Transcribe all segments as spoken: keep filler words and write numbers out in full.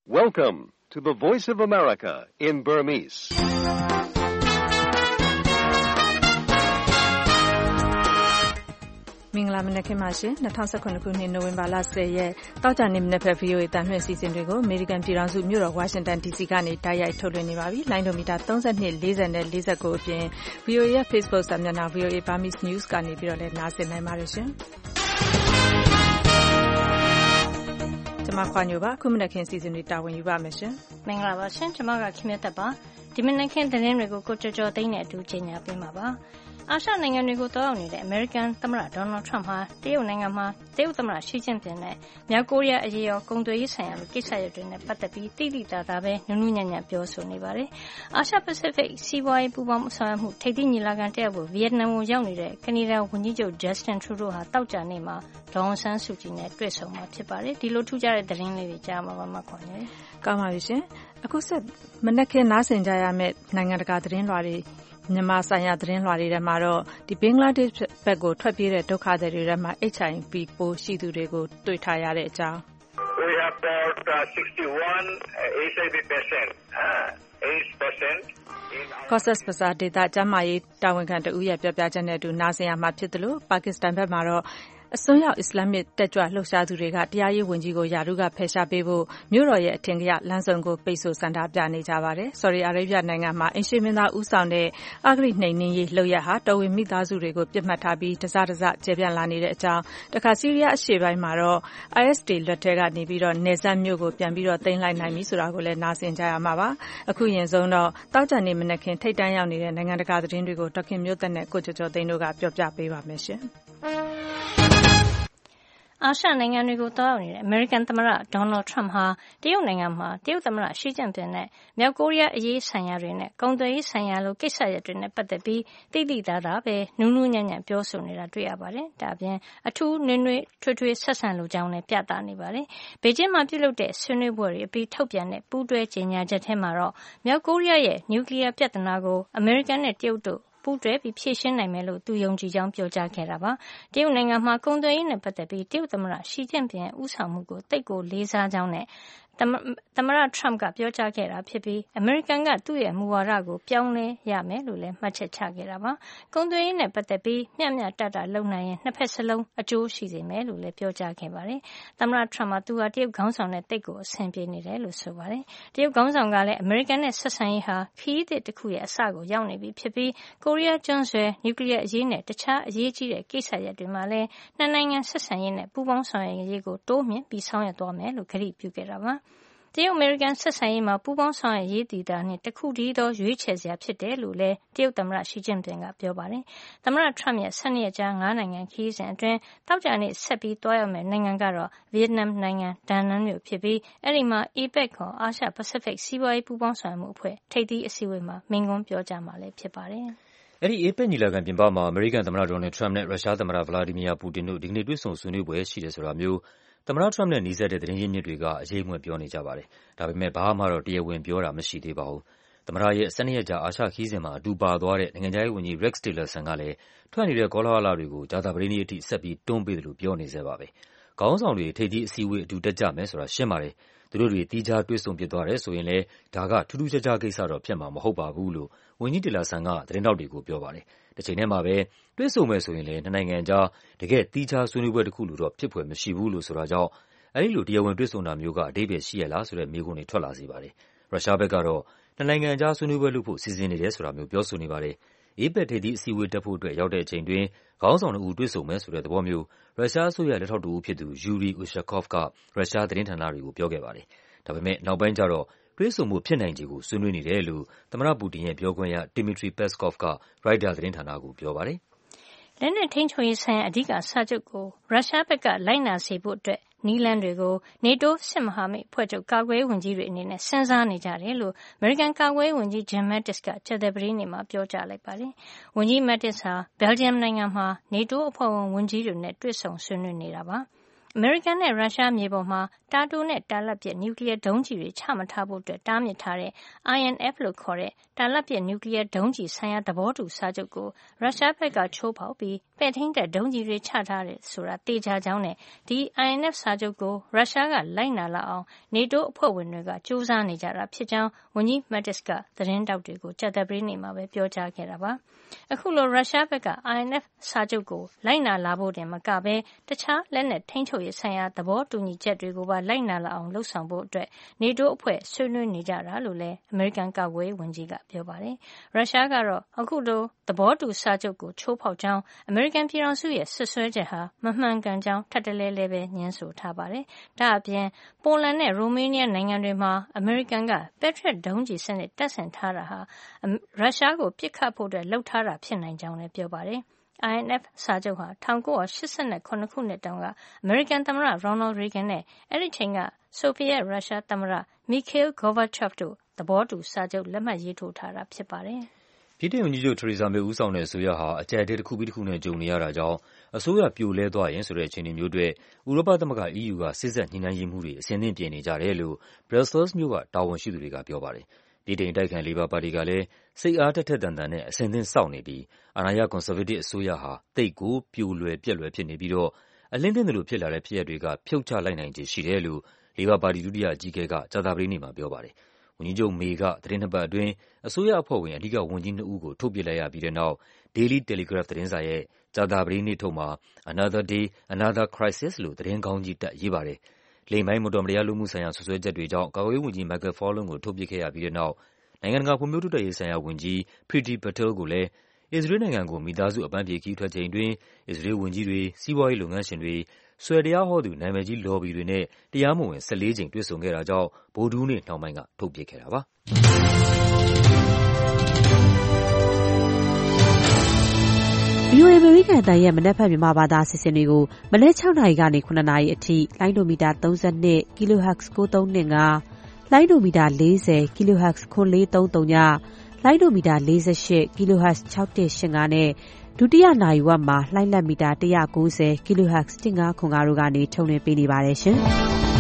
Welcome to the Voice of America in Burmese. ။မင်္ဂလာမနက်ခင်းပါရှင်။၂၀၁၇ခုနှစ်နိုဝင်ဘာလ၁၀ရက်တောက်ကြနေ့မနက်ဖက် ဗီအိုအေ တန်လွှင့်အစီအစဉ်တွေကိုအမေရိကန်ပြည်ထောင်စုမြို့တော်ဝါရှင်တန် ဒီစီ ကနေတိုက်ရိုက်ထုတ်လွှင့်နေပါပြီ။လိုင်းဒိုမီတာ၃၂ ၄၀နဲ့၄၉အပြင် ဗီအိုအေရဲ့ Facebook စာမျက်နှာ ဗီအိုအေ Burmese News ကနေပြီးတော့လည်းနားဆင်နိုင်ပါတယ်ရှင်။ကျွန်မခွာညိုပါခုမနက်ခင်းအစီအစဉ်တွေတာဝန်ယူပါမယ်ရှင်။မင်္ဂလာပါရှင်။ကျွန်မကခင်မြတ်သက်ပါ။ဒီမနက်ခင်းသတင်းတွေကိုကိုကြော်ကြော်သိန်းနဲ့အတူကြီးညာပေးမှာပါ။အာရှနိုင်ငံတွေကိုတောင်းနေတဲ့အမေရိကန်သမ္မတဒေါ်နယ်ထရမ့်ဟာတရုတ်နိုင်ငံမှာတရုတ်သမ္မတရှီကျင့်ပင်နဲ့မြောက်ကိုရီးယားအရေးရောကုန်သွယ်ရေးဆိုင်ရာကိစ္စရပ်တွေနဲ့ပတ်သက်ပြီးတိတိကျကျပဲနူးနူးညံ့ညံ့ပြောဆိုနေပါတယ်။အာရှပစိဖိတ်စီးပွားရေးပူးပေါင်းဆောင်ရွက်မှုထိပ်သီးညီလာခံတက်ရောက်ဖို့ဗီယက်နမ်ကိုရောက်နေတဲ့ကနေဒါဝန်ကြီးချုပ်ဂျက်စတင်ထရူဒိုဟာတောက်ကြနေ့မှာဒေါ်အောင်ဆန်းစုကြည်နဲ့တွေ့ဆုံမှာဖြစ်ပါတယ်။ဒီလိုထူးခြားတဲ့သတင်းလေးတွေကြားမှာပါမှခွန်နေ။ကောင်းပါပြီရှင်။အခုဆက်မနက်ခင်းနားဆင်ကြရမယ့်နိုင်ငံတကာသတင်းလွှာတွေမြန်မာဆိုင်ရာသတင်းလွှာတွေထဲမှာတော့ဒီဘင်္ဂလားဒေ့ရှ်ဘက်ကိုထွက်ပြေးတဲ့ဒုက္ခသည်တွေထဲမှာ H I V ပိုးရှိသူတွေကိုတွေ့ထားရတဲ့အကြောင်း We have about uh, sixty-one uh, H I V patients, uh, eight percent. Cox's Bazar ဒေသကျန်းမာရေးတာဝန်ခံတဦးရဲ့ပြောပြချက်နဲ့အတူနားဆင်ရမှာဖြစ်တယ်လို့ပါကစ္စတန်ဘက်မှာတော့အစွန်းရောက်အစ္စလာမစ်တက်ကြွလှုပ်ရှားသူတွေကတရားရေးဝန်ကြီးကိုယာရုကဖယ်ရှားပေးဖို့မြို့တော်ရဲ့အထင်ကရလမ်းစုံကိုပိတ်ဆို့ဆန္ဒပြနေကြပါတယ်။ဆော်ဒီအာရေဗျနိုင်ငံမှာအင်ရှေမင်းသားဦးဆောင်တဲ့အဂရိနှိမ်နင်းရေးလှုပ်ရက်ဟာတော်ဝင်မိသားစုတွေကိုပြစ်မှတ်ထားပြီးတစတစကျေပြန့်လာနေတဲ့အကြောင်းတခါဆီးရီးယားအရှေ့ပိုင်းမှာတော့ I S တွေလက်ထက်ကနေပြီးတော့နေဆက်မြို့ကိုပြန်ပြီးတော့သိမ်းလိုက်နိုင်ပြီဆိုတာကိုလည်းနားဆင်ကြရမှာပါ။အခုရင်ဆုံးတော့တောက်ကြနေမနက်ခင်းထိတ်တန့်ရောက်နေတဲ့နိုင်ငံတကာသတင်းတွေကိုဒေါက်ခင်မျိုးသက်နဲ့ကိုကျော်ကျော်သိန်းတို့ကပြောပြပေးပါမယ်ရှင်။အာရှနိုင်ငံတွေကိုတောင်းနေတဲ့အမေရိကန်သမ္မတဒေါ်နယ်ထရမ့်ဟာတရုတ်နိုင်ငံမှာတရုတ်သမ္မတရှီကျင့်ပင်နဲ့မြောက်ကိုရီးယားအရေးဆိုင်ရာတွေနဲ့ကုန်သွယ်ရေးဆိုင်ရာလိုကိစ္စရပ်တွေနဲ့ပတ်သက်ပြီးတိတိကျကျပဲနူးနူးညံ့ညံ့ပြောဆိုနေတာတွေ့ရပါတယ်။ဒါပြင်အထူးနွေးနွေးထွေးထွေးဆက်ဆံလိုကြောင်းလည်းပြသနေပါတယ်။ဘေကျင်းမှာပြုလုပ်တဲ့ဆွေးနွေးပွဲတွေအပြီးထုတ်ပြန်တဲ့ပူးတွဲကြေညာချက်ထဲမှာတော့မြောက်ကိုရီးယားရဲ့နျူကလ িয়ার ပြဿနာကိုအမေရိကန်နဲ့တရုတ်တို့ပူးတွဲပြီးဖြေရှင်းနိုင်မယ်လို့သူယုံကြည်ကြောင်းပြောကြားခဲ့တာပါ။တရုတ်နိုင်ငံမှာကုန်သွယ်ရေးနဲ့ပတ်သက်ပြီးတရုတ်သမ္မတရှီကျင့်ပင်ရဲ့ဦးဆောင်မှုကိုသိပ်ကိုလေးစားကြောင်းနဲ့သမ္မတထရမ့်ကပြောကြားခဲ့တာဖြစ်ပြီးအမေရိကန်ကသူ့ရဲ့မူဝါဒကိုပြောင်းလဲရမယ်လို့လည်းမှတ်ချက်ချခဲ့တာပါ။ကုန်သွယ်ရေးနဲ့ပတ်သက်ပြီးမျှမျှတတလုပ်နိုင်ရင်နှစ်ဖက်စလုံးအကျိုးရှိစေမယ်လို့လည်းပြောကြားခဲ့ပါတယ်။သမ္မတထရမ့်ကသူဟာတရုတ်ခေါင်းဆောင်နဲ့တိတ်ကိုအဆင်ပြေနေတယ်လို့ဆိုပါတယ်။တရုတ်ခေါင်းဆောင်ကလည်းအမေရိကန်နဲ့ဆက်ဆံရေးဟာခရီးသစ်တစ်ခုရဲ့အစကိုရောက်နေပြီဖြစ်ပြီးကိုရီးယားကျွန်းဆွယ်နျူကလ িয়ার အရေးနဲ့တခြားအရေးကြီးတဲ့ကိစ္စရပ်တွေမှာလည်းနှစ်နိုင်ငံဆက်ဆံရေးနဲ့ပူးပေါင်းဆောင်ရွက်ရေးကိုတိုးမြှင့်ပြီးဆောင်ရွက်သွားမယ်လို့ကတိပြုခဲ့တာပါ။တရုတ်အမေရိကန်ဆက်ဆံရေးမှာပူးပေါင်းဆောင်ရွက်ရေးတည်တာနဲ့တခုတည်းသောရွေးချယ်စရာဖြစ်တယ်လို့လည်းတရုတ်သမ္မတရှီကျင့်ပင်ကပြောပါတယ်။သမ္မတထရမ့်ရဲ့၁၂ရက်ကြာငါးနိုင်ငံခရီးစဉ်အတွင်းတောက်ကြနေ့ဆက်ပြီးသွားရောက်မယ့်နိုင်ငံကတော့ဗီယက်နမ်နိုင်ငံဒါနန်မြို့ဖြစ်ပြီးအဲဒီမှာ A PEC ခေါ်အာရှပစိဖိတ်စီးပွားရေးပူးပေါင်းဆောင်ရွက်မှုအဖွဲ့ထိပ်သီးအစည်းအဝေးမှာမိန့်ခွန်းပြောကြားမှာလည်းဖြစ်ပါတယ်။အဲဒီ A PEC ညီလာခံပြင်ပမှာအမေရိကန်သမ္မတဒေါ်နယ်ထရမ့်နဲ့ရုရှားသမ္မတဗလာဒီမီယာပူတင်တို့ဒီကနေ့တွေ့ဆုံဆွေးနွေးပွဲရှိတယ်ဆိုတာမျိုးသမ္မတထရမ့်နဲ့နီးစပ်တဲ့သတင်းရင်းမြစ်တွေကအရေးအမွက်ပြောနေကြပါတယ်။ဒါပေမဲ့ဘာမှတော့တရားဝင်ပြောတာမရှိသေးပါဘူး။သမ္မတရဲ့၁၂ရက်ကြာအာရှခရီးစဉ်မှာအတူပါသွားတဲ့နိုင်ငံခြားရေးဝန်ကြီး Rex Tillerson ကလည်းထွက်နေတဲ့ကောလာဟလတွေကိုကြာသပတေးနေ့အထိဆက်ပြီးတွန်းပေးတယ်လို့ပြောနေဆဲပါပဲ။ခေါင်းဆောင်တွေထိပ်သီးအစည်းအဝေးအတူတက်ကြမယ်ဆိုတာရှင်းပါတယ်။သူတို့တွေသီးခြားတွေ့ဆုံဖြစ်သွားတယ်ဆိုရင်လည်းဒါကထူးထူးခြားခြားကိစ္စတော့ဖြစ်မှာမဟုတ်ပါဘူးလို့ဝန်ကြီး Tillerson ကသတင်းထောက်တွေကိုပြောပါတယ်။တစ်ချိန်တည်းမှာပဲတွေ့ဆုံမယ်ဆိုရင်လည်းနှစ်နိုင်ငံကြားတကယ်သီးခြားဆွေးနွေးပွဲတစ်ခုလို့တော့ဖြစ်ဖွယ်မရှိဘူးလို့ဆိုတာကြောင့်အဲဒီလိုတရားဝင်တွေ့ဆုံတာမျိုးကအဓိပ္ပာယ်ရှိရလားဆိုတဲ့မေးခွန်းတွေထွက်လာစေပါတယ်။ရုရှားဘက်ကတော့နှစ်နိုင်ငံကြားဆွေးနွေးပွဲလုပ်ဖို့စီစဉ်နေတယ်ဆိုတာမျိုးပြောဆိုနေပါတယ်။ A PEC ထိပ်သီးအစည်းအဝေးတက်ဖို့အတွက်ရောက်တဲ့အချိန်တွင်းခေါင်းဆောင်နှစ်ဦးတွေ့ဆုံမယ်ဆိုတဲ့သဘောမျိုးရုရှားအစိုးရလက်ထောက်တဦးဖြစ်သူ Yuri Ushakov ကရုရှားသတင်းဌာနတွေကိုပြောခဲ့ပါတယ်။ဒါပေမဲ့နောက်ပိုင်းကျတော့တွေ့ဆုံမှုဖြစ်နိုင်ခြေကိုဆွေးနွေးနေတယ်လို့သမ္မတပူတင်ရဲ့ပြောခွင့်ရ Dmitry Peskov ကရိုက်တာသတင်းဌာနကိုပြောပါတယ်။လက်နက်ထိန်းချုပ်ရေးဆိုင်ရာအဓိကစာချုပ်ကိုရုရှားဘက်ကလိုက်နာစေဖို့အတွက်နည်းလမ်းတွေကို NATO စစ်မဟာမိတ်အဖွဲ့ချုပ်ကာကွယ်ရေးဝန်ကြီးတွေအနေနဲ့စဉ်းစားနေကြတယ်လို့အမေရိကန်ကာကွယ်ရေးဝန်ကြီး Jim Mattis ကကြာသပတေးနေ့မှာပြောကြားလိုက်ပါတယ်။ဝန်ကြီး Mattis ဟာ Belgium နိုင်ငံမှာ NATO အဖွဲ့ဝင်ဝန်ကြီးတွေနဲ့တွေ့ဆုံဆွေးနွေးနေတာပါ။အမေရိကန်နဲ့ရုရှားမြေပေါ်မှာတာတိုနဲ့တာလတ်ပစ်နျူကလ িয়ার ဒုံးကျည်တွေချမထားဖို့တားမြစ်ထားတဲ့ I N F လို့ခေါ်တဲ့တာလတ်ပစ်နျူကလ িয়ার ဒုံးကျည်ဆိုင်ရာသဘောတူစာချုပ်ကိုရုရှားဘက်ကချိုးဖောက်ပြီးပဲ့ထိန်းတပ်ဒုံးကျည်တွေချထားတယ်ဆိုတာသေချာကြောင်းနဲ့ဒီ I N F စာချုပ်ကိုရုရှားကလိုက်နာလာအောင် NATO အဖွဲ့ဝင်တွေကကြိုးစားနေကြတာဖြစ်ကြောင်းဝန်ကြီး Mattis ကသတင်းတောက်တွေကိုကြာသပတေးနေ့မှာပဲပြောကြားခဲ့တာပါ။အခုလိုရုရှားဘက်က I N F စာချုပ်ကိုလိုက်နာလာဖို့တင်မကဘဲတခြားလက်နက်ထိန်းချုပ်ရေးဆိုင်ရာသဘောတူညီချက်တွေကိုပါလိုက်နာလာအောင်လှုံ့ဆော်ဖို့အတွက် NATO အဖွဲ့ဆွေးနွေးနေကြတာလို့လည်းအမေရိကန်ကာကွယ်ရေးဝန်ကြီးကပြောပါတယ်။ရုရှားကတော့အခုလိုသဘောတူစာချုပ်ကိုချိုးဖောက်ကြောင်းအမေရိကန်ပြည်ထောင်စုရဲ့ဆွဆွဲချက်ဟာမမှန်ကန်ကြောင်းထပ်တလဲလဲပဲညှင်းဆိုထားပါတယ်။ဒါအပြင်ပိုလန်နဲ့ရိုမေးနီးယားနိုင်ငံတွေမှာအမေရိကန်က Patriot ဒုံးကျည်စနစ်တပ်ဆင်ထားတာဟာရုရှားကိုပစ်ခတ်ဖို့အတွက်လှုပ်ထားတာဖြစ်နိုင်ကြောင်းလည်းပြောပါတယ်။ I N F စာချုပ်ဟာ၁၉၈၇ခုနှစ်တုန်းကအမေရိကန်သမ္မတ Ronald Reagan နဲ့အဲ့ဒီချိန်ကဆိုဗီယက်ရုရှားသမ္မတ Mikhail Gorbachev တို့သဘောတူစာချုပ်လက်မှတ်ရေးထိုးထားတာဖြစ်ပါတယ်။ဗြိတိန်ဝန်ကြီးချုပ် Theresa May ဦးဆောင်တဲ့အစိုးရဟာအကျပ်အတည်းတစ်ခုပြီးတစ်ခုနဲ့ကြုံနေရတာကြောင့်အစိုးရပြိုလဲသွားရင်ဆိုတဲ့အခြေအနေမျိုးတွေဥရောပသမဂ္ဂ E U ကစစ်ဆက်ညှိနှိုင်းရေးမှုတွေအစဉ်သင့်ပြင်နေကြတယ်လို့ Brussels မြို့ကတာဝန်ရှိသူတွေကပြောပါတယ်။ဗြိတိန်တိုက်ခံလေဘာပါတီကလည်းစိတ်အားထက်ထက်သန်သန်နဲ့အစဉ်သင့်စောင့်နေပြီးအာဏာရကွန်ဆာဗေးတစ်အစိုးရဟာတိတ်ကိုပြိုလွယ်ပြက်လွယ်ဖြစ်နေပြီးတော့အလင်းသင့်တယ်လို့ဖြစ်လာတဲ့ဖြစ်ရပ်တွေကဖြုတ်ချလိုက်နိုင်ခြေရှိတယ်လို့လေဘာပါတီဒုတိယအကြီးအကဲကကြာသပတေးနေ့မှာပြောပါတယ်။ဝန်ကြီးချုပ်မေကသတင်းနှစ်ပတ်အတွင်းအစိုးရအဖွဲ့ဝင်အဓိကဝန်ကြီးနှစ်ဦးကိုထုတ်ပစ်လိုက်ရပြီးတဲ့နောက် Daily Telegraph သတင်းစာရဲ့ကြာသပတေးနေ့ထုတ်မှာ Another Day, Another Crisis လို့သတင်းခေါင်းကြီးတပ်ရေးပါတယ်။လိင်ပိုင်းမတော်မတရားလုပ်မှုဆိုင်ရာဆွဆွဲချက်တွေကြောင့်ကာကွယ်ရေးဝန်ကြီး Michael Fallon ကိုထုတ်ပစ်ခဲ့ရပြီးတဲ့နောက်နိုင်ငံတကာဖွံ့ဖြိုးတိုးတက်ရေးဆိုင်ရာဝန်ကြီး Priti Patel ကိုလည်းအစ္စရေးနိုင်ငံကိုမိသားစုအပန်းဖြေခရီးထွက်ချိန်အတွင်းအစ္စရေးဝန်ကြီးတွေ၊စီးပွားရေးလုပ်ငန်းရှင်တွေ၊ဆွယ်တရားဟောသူနာမည်ကြီးလော်ဘီတွေနဲ့တရားမဝင်၁၄ကြိမ်တွေ့ဆုံခဲ့တာကြောင့်ဗုဒ္ဓဟူးနေ့နှောင်းပိုင်းကထုတ်ပစ်ခဲ့တာပါ။ V O A အမေရိကန်အသံရဲ့မနက်ဖြန်မြန်မာဘာသာအစီအစဉ်တွေကိုမနက်၆နာရီကနေ၇နာရီအထိလိုင်းဒိုမီတာ၃၂ kilohertz ၉၃၂၅လိုင်းဒိုမီတာ၄၀ kilohertz ၉၄၃၃ညလိုင်းဒိုမီတာ၄၈ kilohertz ၆၁၈၅နဲ့ဒုတိယနာရီဝက်မှာလှိုင်းလက်မီတာ၁၉၀ kilohertz ၁၅၇၅တို့ကနေထုတ်လွှင့်ပေးနေပါတယ်ရှင်။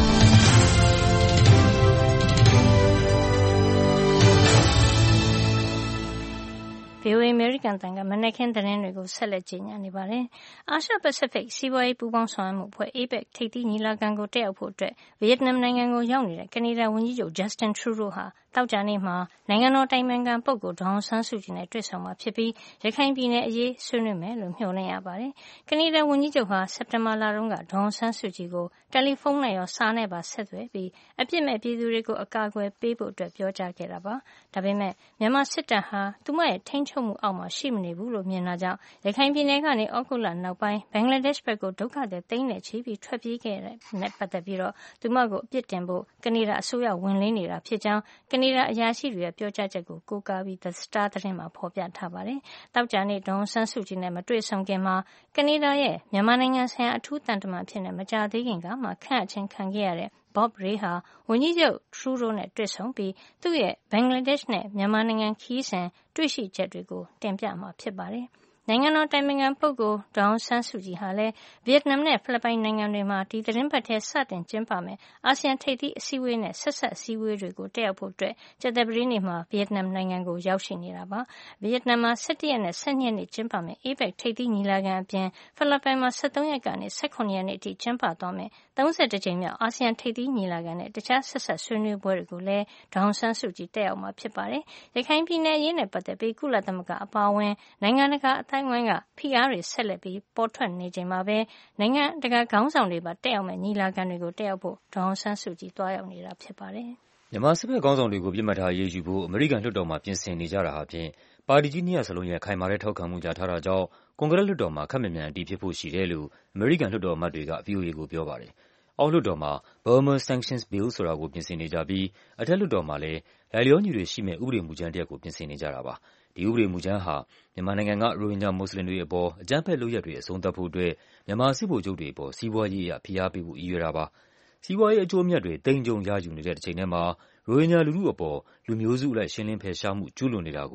V O A အမေရိကန်အသံကမနက်ခင်းသတင်းတွေကိုဆက်လက်ကြီးညာနေပါတယ်။အာရှပစိဖိတ်စီးပွားရေးပူးပေါင်းဆောင်ရွက်မှုအဖွဲ့ A PEC ထိပ်သီးညီလာခံကိုတက်ရောက်ဖို့အတွက်ဗီယက်နမ်နိုင်ငံကိုရောက်နေတဲ့ကနေဒါဝန်ကြီးချုပ် Justin Trudeau ဟာသောကြာနေ့မှာနိုင်ငံတော်တိုင်ပင်ခံပုဂ္ဂိုလ်ဒေါ်အောင်ဆန်းစုကြည်နဲ့တွေ့ဆုံမှာဖြစ်ပြီးရခိုင်ပြည်နယ်အရေးဆွေးနွေးမယ်လို့မျှော်လင့်ရပါတယ်။ကနေဒါဝန်ကြီးချုပ်ဟာစက်တင်ဘာလတုန်းကဒေါ်အောင်ဆန်းစုကြည်ကိုတယ်လီဖုန်းနဲ့ရောစာနဲ့ပါဆက်သွယ်ပြီးအပြစ်မဲ့ပြည်သူတွေကိုအကာအကွယ်ပေးဖို့အတွက်ပြောကြားခဲ့တာပါ။ဒါပေမဲ့မြန်မာစစ်တပ်ဟာသူမရဲ့ထိန်းချုပ်မှုအောက်မှာရှိမနေဘူးလို့မြင်တာကြောင့်ရခိုင်ပြည်နယ်ကနေဩဂုတ်လနောက်ပိုင်းဘင်္ဂလားဒေ့ရှ်ဘက်ကိုဒုက္ခသည်သိန်းနဲ့ချီပြီးထွက်ပြေးခဲ့တဲ့နဲ့ပတ်သက်ပြီးတော့သူမကိုအပြစ်တင်ဖို့ကနေဒါအစိုးရဝန်လင်းနေတာဖြစ်ကြောင်းကနေဒါအရာရှိတွေရဲ့ပြောကြားချက်ကိုကိုးကားပြီး The Star သတင်းမှာဖော်ပြထားပါတယ်။တောက်ကြနေ့ဒေါ်အောင်ဆန်းစုကြည်နဲ့မတွေ့ဆုံခင်မှာကနေဒါရဲ့မြန်မာနိုင်ငံဆိုင်ရာအထူးတန်တမန်ဖြစ်နေမကြသေးခင်ကမှခန့်အပ်ခြင်းခံခဲ့ရတဲ့Bob Rae ဟာဝန်ကြီးချုပ် Trudeau နဲ့တွေ့ဆုံပြီးသူ့ရဲ့ဘင်္ဂလားဒေ့ရှ်နဲ့မြန်မာနိုင်ငံခရီးစဉ်တွေ့ရှိချက်တွေကိုတင်ပြမှာဖြစ်ပါတယ်။နိုင်ငံတော်တိုင်ပင်ခံပုဂ္ဂိုလ်ဒေါ်အောင်ဆန်းစုကြည်ဟာလည်းဗီယက်နမ်နဲ့ဖိလစ်ပိုင်နိုင်ငံတွေမှာဒီသတင်းပတ်ထဲစတင်ကျင်းပမယ်အာဆီယံထိပ်သီးအစည်းအဝေးနဲ့ဆက်ဆက်အစည်းအဝေးတွေကိုတက်ရောက်ဖို့အတွက်ကြာသပတေးနေ့မှာဗီယက်နမ်နိုင်ငံကိုရောက်ရှိနေတာပါ။ဗီယက်နမ်မှာ၁၁ရက်နဲ့၁၂ရက်နေ့ကျင်းပမယ် A PEC ထိပ်သီးညီလာခံအပြင်ဖိလစ်ပိုင်မှာ၁၃ရက်ကနေ၁၇ရက်နေ့အထိကျင်းပသွားမယ်၃၁ကြိမ်မြောက်အာဆီယံထိပ်သီးညီလာခံနဲ့တခြားဆက်ဆက်ဆွေးနွေးပွဲတွေကိုလည်းဒေါ်အောင်ဆန်းစုကြည်တက်ရောက်မှာဖြစ်ပါတယ်။ရခိုင်ပြည်နယ်အရေးနဲ့ပတ်သက်ပြီးကုလသမဂ္ဂအပါအဝင်နိုင်ငံတကာအသိုင်းအဝိုင်းကဖိအားတွေဆက်လက်ပြီးပေါ်ထွက်နေချိန်မှာပဲနိုင်ငံတကာခေါင်းဆောင်တွေပါတက်ရောက်မဲ့ညီလာခံတွေကိုတက်ရောက်ဖို့ဒေါ်အောင်ဆန်းစုကြည်တွားရောက်နေတာဖြစ်ပါတယ်။မြန်မာစစ်ဘက်ခေါင်းဆောင်တွေကိုပြစ်မှတ်ထားအရေးယူဖို့အမေရိကန်လွှတ်တော်မှာပြင်ဆင်နေကြတာဟာဖြင့်ပါတီကြီးနှစ်ရပ်စလုံးရဲ့ခိုင်မာတဲ့ထောက်ခံမှုရထားတာကြောင့်ကွန်ဂရက်လွှတ်တော်မှာခပ်မြန်မြန်အတည်ဖြစ်ဖို့ရှိတယ်လို့အမေရိကန်လွှတ်တော်အမတ်တွေက V O A ကိုပြောပါတယ်။အောက်လွှတ်တော်မှာ Burma Sanctions Bill ဆိုတာကိုပြင်ဆင်နေကြပြီးအထက်လွှတ်တော်မှာလည်းလိုက်လျောညီတွေရှိမဲ့ဥပဒေမူကြမ်းတစ်ရပ်ကိုပြင်ဆင်နေကြတာပါ။ဒီဥပဒေမူကြမ်းဟာမြန်မာနိုင်ငံကရိုဟင်ဂျာမွတ်စလင်တွေအပေါ်အကြမ်းဖက်လုပ်ရပ်တွေအဆုံးသတ်ဖို့အတွက်မြန်မာစစ်ဗိုလ်ချုပ်တွေအပေါ်စီးပွားရေးအရဖိအားပေးဖို့ရည်ရွယ်တာပါ။စီးပွားရေးအကျိုးအမြတ်တွေသိမ်းကျုံရယူနေတဲ့တစ်ချိန်တည်းမှာရိုဟင်ဂျာလူထုအပေါ်လူမျိုးစုအလိုက်ရှင်းလင်းဖယ်ရှားမှုကျူးလွန်နေတာကို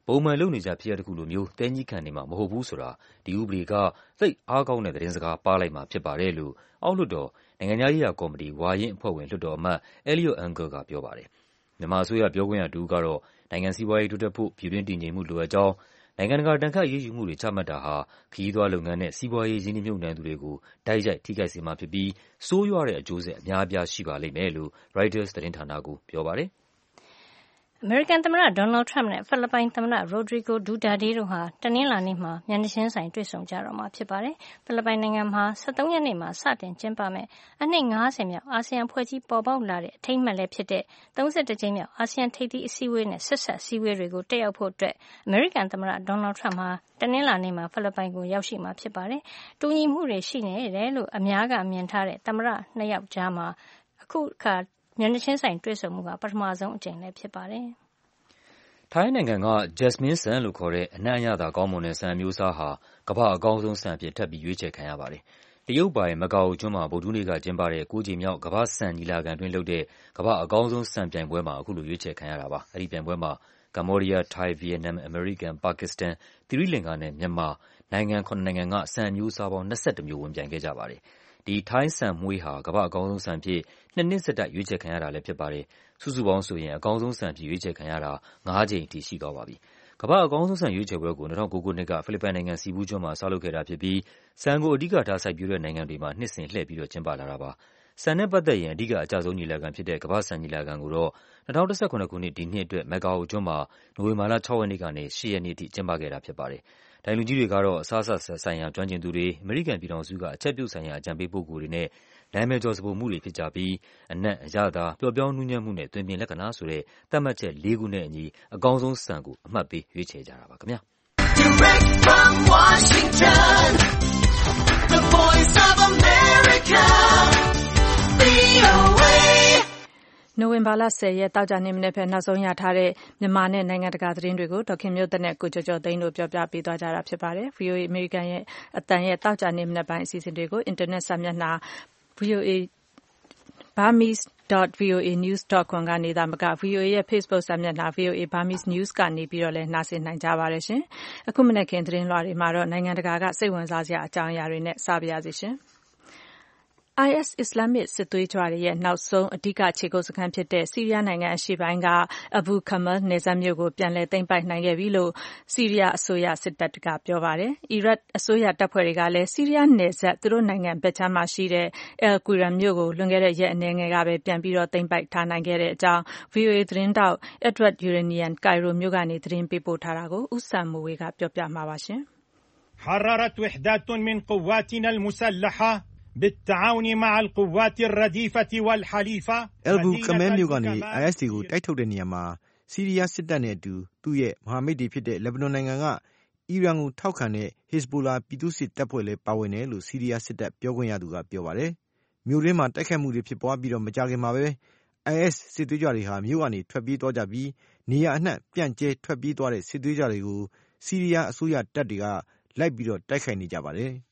ပုံမှန်လုပ်နေကြဖြစ်ရပ်တစ်ခုလိုမျိုးတဲကြီးခံနေမှာမဟုတ်ဘူးဆိုတာဒီဥပဒေကသိပ်အားကောင်းတဲ့သတင်းစကားပါလိုက်မှာဖြစ်ပါတယ်လို့အောက်လွှတ်တော်နိုင်ငံသားရေးရာကော်မတီဝါရင့်အဖွဲ့ဝင်လွှတ်တော်အမတ် Eliot Engel ကပြောပါတယ်။မြန်မာအစိုးရပြောခွင့်ရတူကတော့နိုင်ငံစီးပွားရေးတိုးတက်ဖို့ပြည်တွင်းတည်ငြိမ်မှုလိုအပ်ကြောင်းနိုင်ငံတကာတန်ခတ်အရေးယူမှုတွေချမှတ်တာဟာခရီးသွားလုပ်ငန်းနဲ့စီးပွားရေးရင်းနှီးမြှုပ်နှံသူတွေကိုတိုက်ရိုက်ထိခိုက်စေမှာဖြစ်ပြီးဆိုးရွားတဲ့အကျိုးဆက်အများအပြားရှိပါလိမ့်မယ်လို့ Reuters သတင်းဌာနကိုပြောပါတယ်။အမေရိကန်သမ္မတ Donald Trump နဲ့ဖိလစ်ပိုင်သမ္မတ Rodrigo Duterte တို့ဟာတနင်္လာနေ့မှာမျက်နှာချင်းဆိုင်တွေ့ဆုံကြတော့မှာဖြစ်ပါတယ်။ဖိလစ်ပိုင်နိုင်ငံမှာ၁၃ရက်နေ့မှာစတင်ကျင်းပမယ့်အနှစ်၅၀မြောက်အာဆီယံဖွဲ့စည်းပေါ်ပေါက်လာတဲ့အထိမ်းအမှတ်လည်းဖြစ်တဲ့၃၁ကြိမ်မြောက်အာဆီယံထိပ်သီးအစည်းအဝေးနဲ့ဆက်စပ်အစည်းအဝေးတွေကိုတက်ရောက်ဖို့အတွက်အမေရိကန်သမ္မတ Donald Trump ဟာတနင်္လာနေ့မှာဖိလစ်ပိုင်ကိုရောက်ရှိမှာဖြစ်ပါတယ်။တူညီမှုတွေရှိနေတယ်လို့အများကမြင်ထားတဲ့သမ္မတနှစ်ယောက်ကြားမှာအခုအခါမျက်နှာချင်းဆိုင်တွေ့ဆုံမှုကပထမဆုံးအကြိမ်လည်းဖြစ်ပါတယ်။ထိုင်းနိုင်ငံက Jasmine ဆန်လို့ခေါ်တဲ့အနံ့အရသာကောင်းမွန်တဲ့ဆန်အမျိုးအစားဟာကမ္ဘာ့အကောင်းဆုံးဆန်အဖြစ်ထပ်ပြီးရွေးချယ်ခံရပါတယ်။တရုတ်ပိုင်မကာအိုကျွန်းမှာဗုဒ္ဓဟူးနေ့ကကျင်းပတဲ့ကိုးကြိမ်မြောက်ကမ္ဘာ့ဆန်ညီလာခံအတွင်းလုပ်တဲ့ကမ္ဘာ့အကောင်းဆုံးဆန်ပြိုင်ပွဲမှာအခုလိုရွေးချယ်ခံရတာပါ။အဲဒီပြိုင်ပွဲမှာကမ္ဘောဒီးယား၊ထိုင်း၊ဗီယက်နမ်၊အမေရိကန်၊ပါကစ္စတန်၊သီရိလင်္ကာနဲ့မြန်မာနိုင်ငံခုနစ်နိုင်ငံကဆန်အမျိုးအစားပေါင်း၂၁မျိုးဝင်ပြိုင်ခဲ့ကြပါတယ်။ဒီထိုင်းဆန်မွှေးဟာကမ္ဘာ့အကောင်းဆုံးဆန်အဖြစ်နှစ်နှစ်ဆက်တိုက်ရွေးချယ်ခံရတာလည်းဖြစ်ပါတယ်။စုစုပေါင်းဆိုရင်အကောင်းဆုံးဆန်အဖြစ်ရွေးချယ်ခံရတာငါးကြိမ်အထိရှိသွားပါပြီ။ကမ္ဘာ့အကောင်းဆုံးဆန်ရွေးချယ်ပွဲကို၂၀၀၉ခုနှစ်ကဖိလစ်ပိုင်နိုင်ငံစီဘူးကျွန်းမှာစလုပ်ခဲ့တာဖြစ်ပြီးဆန်ကိုအဓိကထားစိုက်ပျိုးတဲ့နိုင်ငံတွေမှာနှစ်စဉ်လှည့်ပြီးတော့ကျင်းပလာတာပါ။ဆန်နဲ့ပတ်သက်ရင်အဓိကအကျဆုံးညီလာခံဖြစ်တဲ့ကမ္ဘာ့ဆန်ညီလာခံကိုတော့၂၀၁၇ခုနှစ်ဒီနှစ်အတွက်မက်ကာအိုကျွန်းမှာနိုဝင်ဘာလ၆ရက်နေ့ကနေ၈ရက်နေ့အထိကျင်းပခဲ့တာဖြစ်ပါတယ်။ဒိုင်လူကြီးတွေကတော့အစားအစာဆိုင်ရာကျွမ်းကျင်သူတွေအမေရိကန်ပြည်ထောင်စုကအချက်ပြုဆိုင်ရာအကြံပေးပုဂ္ဂိုလ်တွေနဲ့နာမည်ကျော်စပုံမှုတွေဖြစ်ကြပြီးအနံ့အရသာပျော့ပြောင်းနူးညံ့မှုနဲ့သွင်ပြင်လက္ခဏာဆိုတဲ့သတ်မှတ်ချက်လေးခုနဲ့အညီအကောင်းဆုံးဆန်ကိုအမှတ်ပေးရွေးချယ်ကြတာပါခင်ဗျာ။ Direct from Washington, the Voice of America, ဗွီအိုအေနိုဝင်ဘာလ၁၀ရက်တောက်ကြနေမနေ့ဖက်နောက်ဆုံးရထားတဲ့မြန်မာနဲ့နိုင်ငံတကာသတင်းတွေကိုဒေါခင်မျိုးသက်နဲ့ကိုကျော်ကျော်သိန်းတို့ပြောပြပေးသွားကြတာဖြစ်ပါတယ်။ ဗွီအိုအေအမေရိကန်ရဲ့အတန်ရဲ့တောက်ကြနေမနေ့ပိုင်းအစီအစဉ်တွေကိုအင်တာနက်စာမျက်နှာ ဗွီအိုအေ burmese dot v o a news dot com ကနေသာမက ဗွီအိုအေရဲ့ Facebook စာမျက်နှာ ဗွီအိုအေ Burmese News ကနေပြီးတော့လည်းနှာစင်နိုင်ကြပါတယ်ရှင်။အခုမနက်ခင်းသတင်းလွှာတွေမှာတော့နိုင်ငံတကာကစိတ်ဝင်စားစရာအကြောင်းအရာတွေနဲ့စပါရစေရှင်။ I S အစ္စလာမစ်စစ်သွေးကြွတွေရဲ့နောက်ဆုံးအဓိကခြေကုပ်စခန်းဖြစ်တဲ့ဆီးရီးယားနိုင်ငံအရှေ့ပိုင်းက Abu Kamal နယ်စပ်မြို့ကိုပြန်လည်သိမ်းပိုက်နိုင်ခဲ့ပြီလို့ဆီးရီးယားအစိုးရစစ်တပ်ကပြောပါတယ်။အီရတ်အစိုးရတပ်ဖွဲ့တွေကလည်းဆီးရီးယားနယ်စပ်သူတို့နိုင်ငံဘက်ခြမ်းမှာရှိတဲ့ Al-Quram မြို့ကိုလွန်ခဲ့တဲ့ရက်အနည်းငယ်ကပဲပြန်ပြီးတော့သိမ်းပိုက်ထားနိုင်ခဲ့တဲ့အကြောင်း ဗွီအိုအေသတင်းထောက် Edward Yeranian ကိုင်ရိုမြို့ကနေသတင်းပေးပို့ထားတာကိုဦးစံမိုးဝေကပြောပြမှာပါရှင်။ حررت وحدات من قواتنا المسلحة بالتعاون مع القوات الرديفة والحليفة Abu Kamal မြို့ကနေ I S ကိုတိုက်ထုတ်တဲ့နေရာမှာဆီးရီးယားစစ်တပ်နဲ့အတူသူ့ရဲ့မဟာမိတ်တွေဖြစ်တဲ့လက်ဘနွန်နိုင်ငံကအီရန်ကိုထောက်ခံတဲ့ Hezbollah ပြည်သူ့စစ်တပ်ဖွဲ့လည်းပါဝင်တယ်လို့ဆီးရီးယားစစ်တပ်ပြောခွင့်ရသူကပြောပါတယ်။မြို့တွင်းမှာတိုက်ခိုက်မှုတွေဖြစ်ပွားပြီးတော့မကြာခင်မှာပဲ I S စစ်သွေးကြွတွေဟာမြို့ကနေထွက်ပြေးသွားကြပြီးနေရာအနှံ့ပြန့်ကျဲထွက်ပြေးသွားတဲ့စစ်သွေးကြွတွေကိုဆီးရီးယားအစိုးရတပ်တွေကလိုက်ပြီးတော့တိုက်ခိုက်နေကြပါတယ်။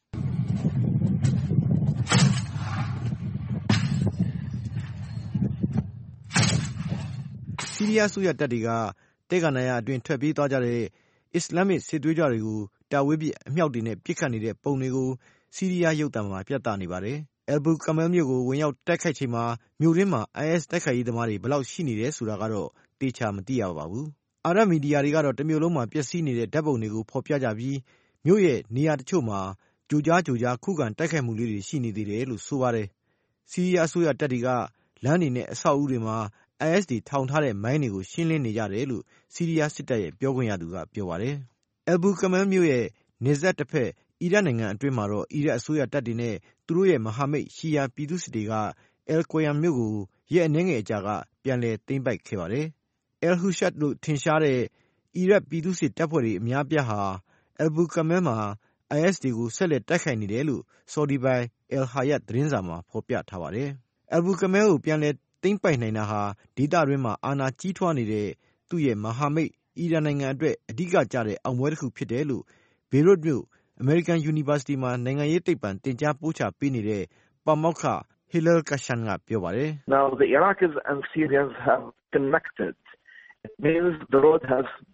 ဆီးရီးယားအစိုးရတပ်တွေကတဲကနာယာအတွင်းထွက်ပြေးသွားကြတဲ့အစ္စလာမစ်စစ်သွေးကြွတွေကိုတာဝေးပစ်အမြောက်တွေနဲ့ပစ်ခတ်နေတဲ့ပုံတွေကိုဆီးရီးယားရုပ်သံမှာပြသနေပါတယ်။ Abu Kamal မြို့ကိုဝင်ရောက်တိုက်ခိုက်ချိန်မှာမြို့တွင်းမှာ I S တိုက်ခိုက်ရေးသမားတွေဘယ်လောက်ရှိနေတယ်ဆိုတာကတော့သေချာမသိရပါဘူး။အာရပ်မီဒီယာတွေကတော့တမြို့လုံးမှာပျက်စီးနေတဲ့ဓာတ်ပုံတွေကိုဖော်ပြကြပြီးမြို့ရဲ့နေရာတချို့မှာကြိုကြားကြိုကြားခုခံတိုက်ခိုက်မှုလေးတွေရှိနေသေးတယ်လို့ဆိုပါတယ်။ဆီးရီးယားအစိုးရတပ်တွေကလမ်းတွေနဲ့အဆောက်အဦတွေမှာI S တွေထောင်ထားတဲ့မိုင်းတွေကိုရှင်းလင်းနေကြတယ်လို့ဆီးရီးယားစစ်တပ်ရဲ့ပြောခွင့်ရသူကပြောပါတယ်။ Abu Kamal မြို့ရဲ့နယ်စပ်တစ်ဖက်အီရတ်နိုင်ငံအတွင်းမှာတော့အီရတ်အစိုးရတပ်တွေနဲ့သူတို့ရဲ့မဟာမိတ်ရှီယာပြည်သူ့စစ်တွေက Al-Quram မြို့ကိုရက်အနည်းငယ်အကြာကပြန်လည်သိမ်းပိုက်ခဲ့ပါတယ်။ Al-Hushad လို့ထင်ရှားတဲ့အီရတ်ပြည်သူ့စစ်တပ်ဖွဲ့တွေအများပြားဟာ Abu Kamal မှာI S တွေကိုဆက်လက်တိုက်ခိုက်နေတယ်လို့ဆော်ဒီပိုင် Al-Hayat သတင်းစာမှာဖော်ပြထားပါတယ်။ Abu Kamal ကိုပြန်လည်သိမ်းပိုက်နိုင်တာဟာဒေသတွင်းမှာအာဏာကြီးထွားနေတဲ့သူ့ရဲ့မဟာမိတ်အီရန်နိုင်ငံအတွက်အဓိကကျတဲ့အောင်ပွဲတစ်ခုဖြစ်တယ်လို့ဘေရွတ်မြို့အမေရိကန်ယူနီဗာစီတီမှာနိုင်ငံရေးသိပ္ပံသင်ကြားပို့ချပေးနေတဲ့ပါမောက္ခ Hilal Kashan ကပြောပါတယ်။ Now the Iraqis and Syrians have connected. It means the road has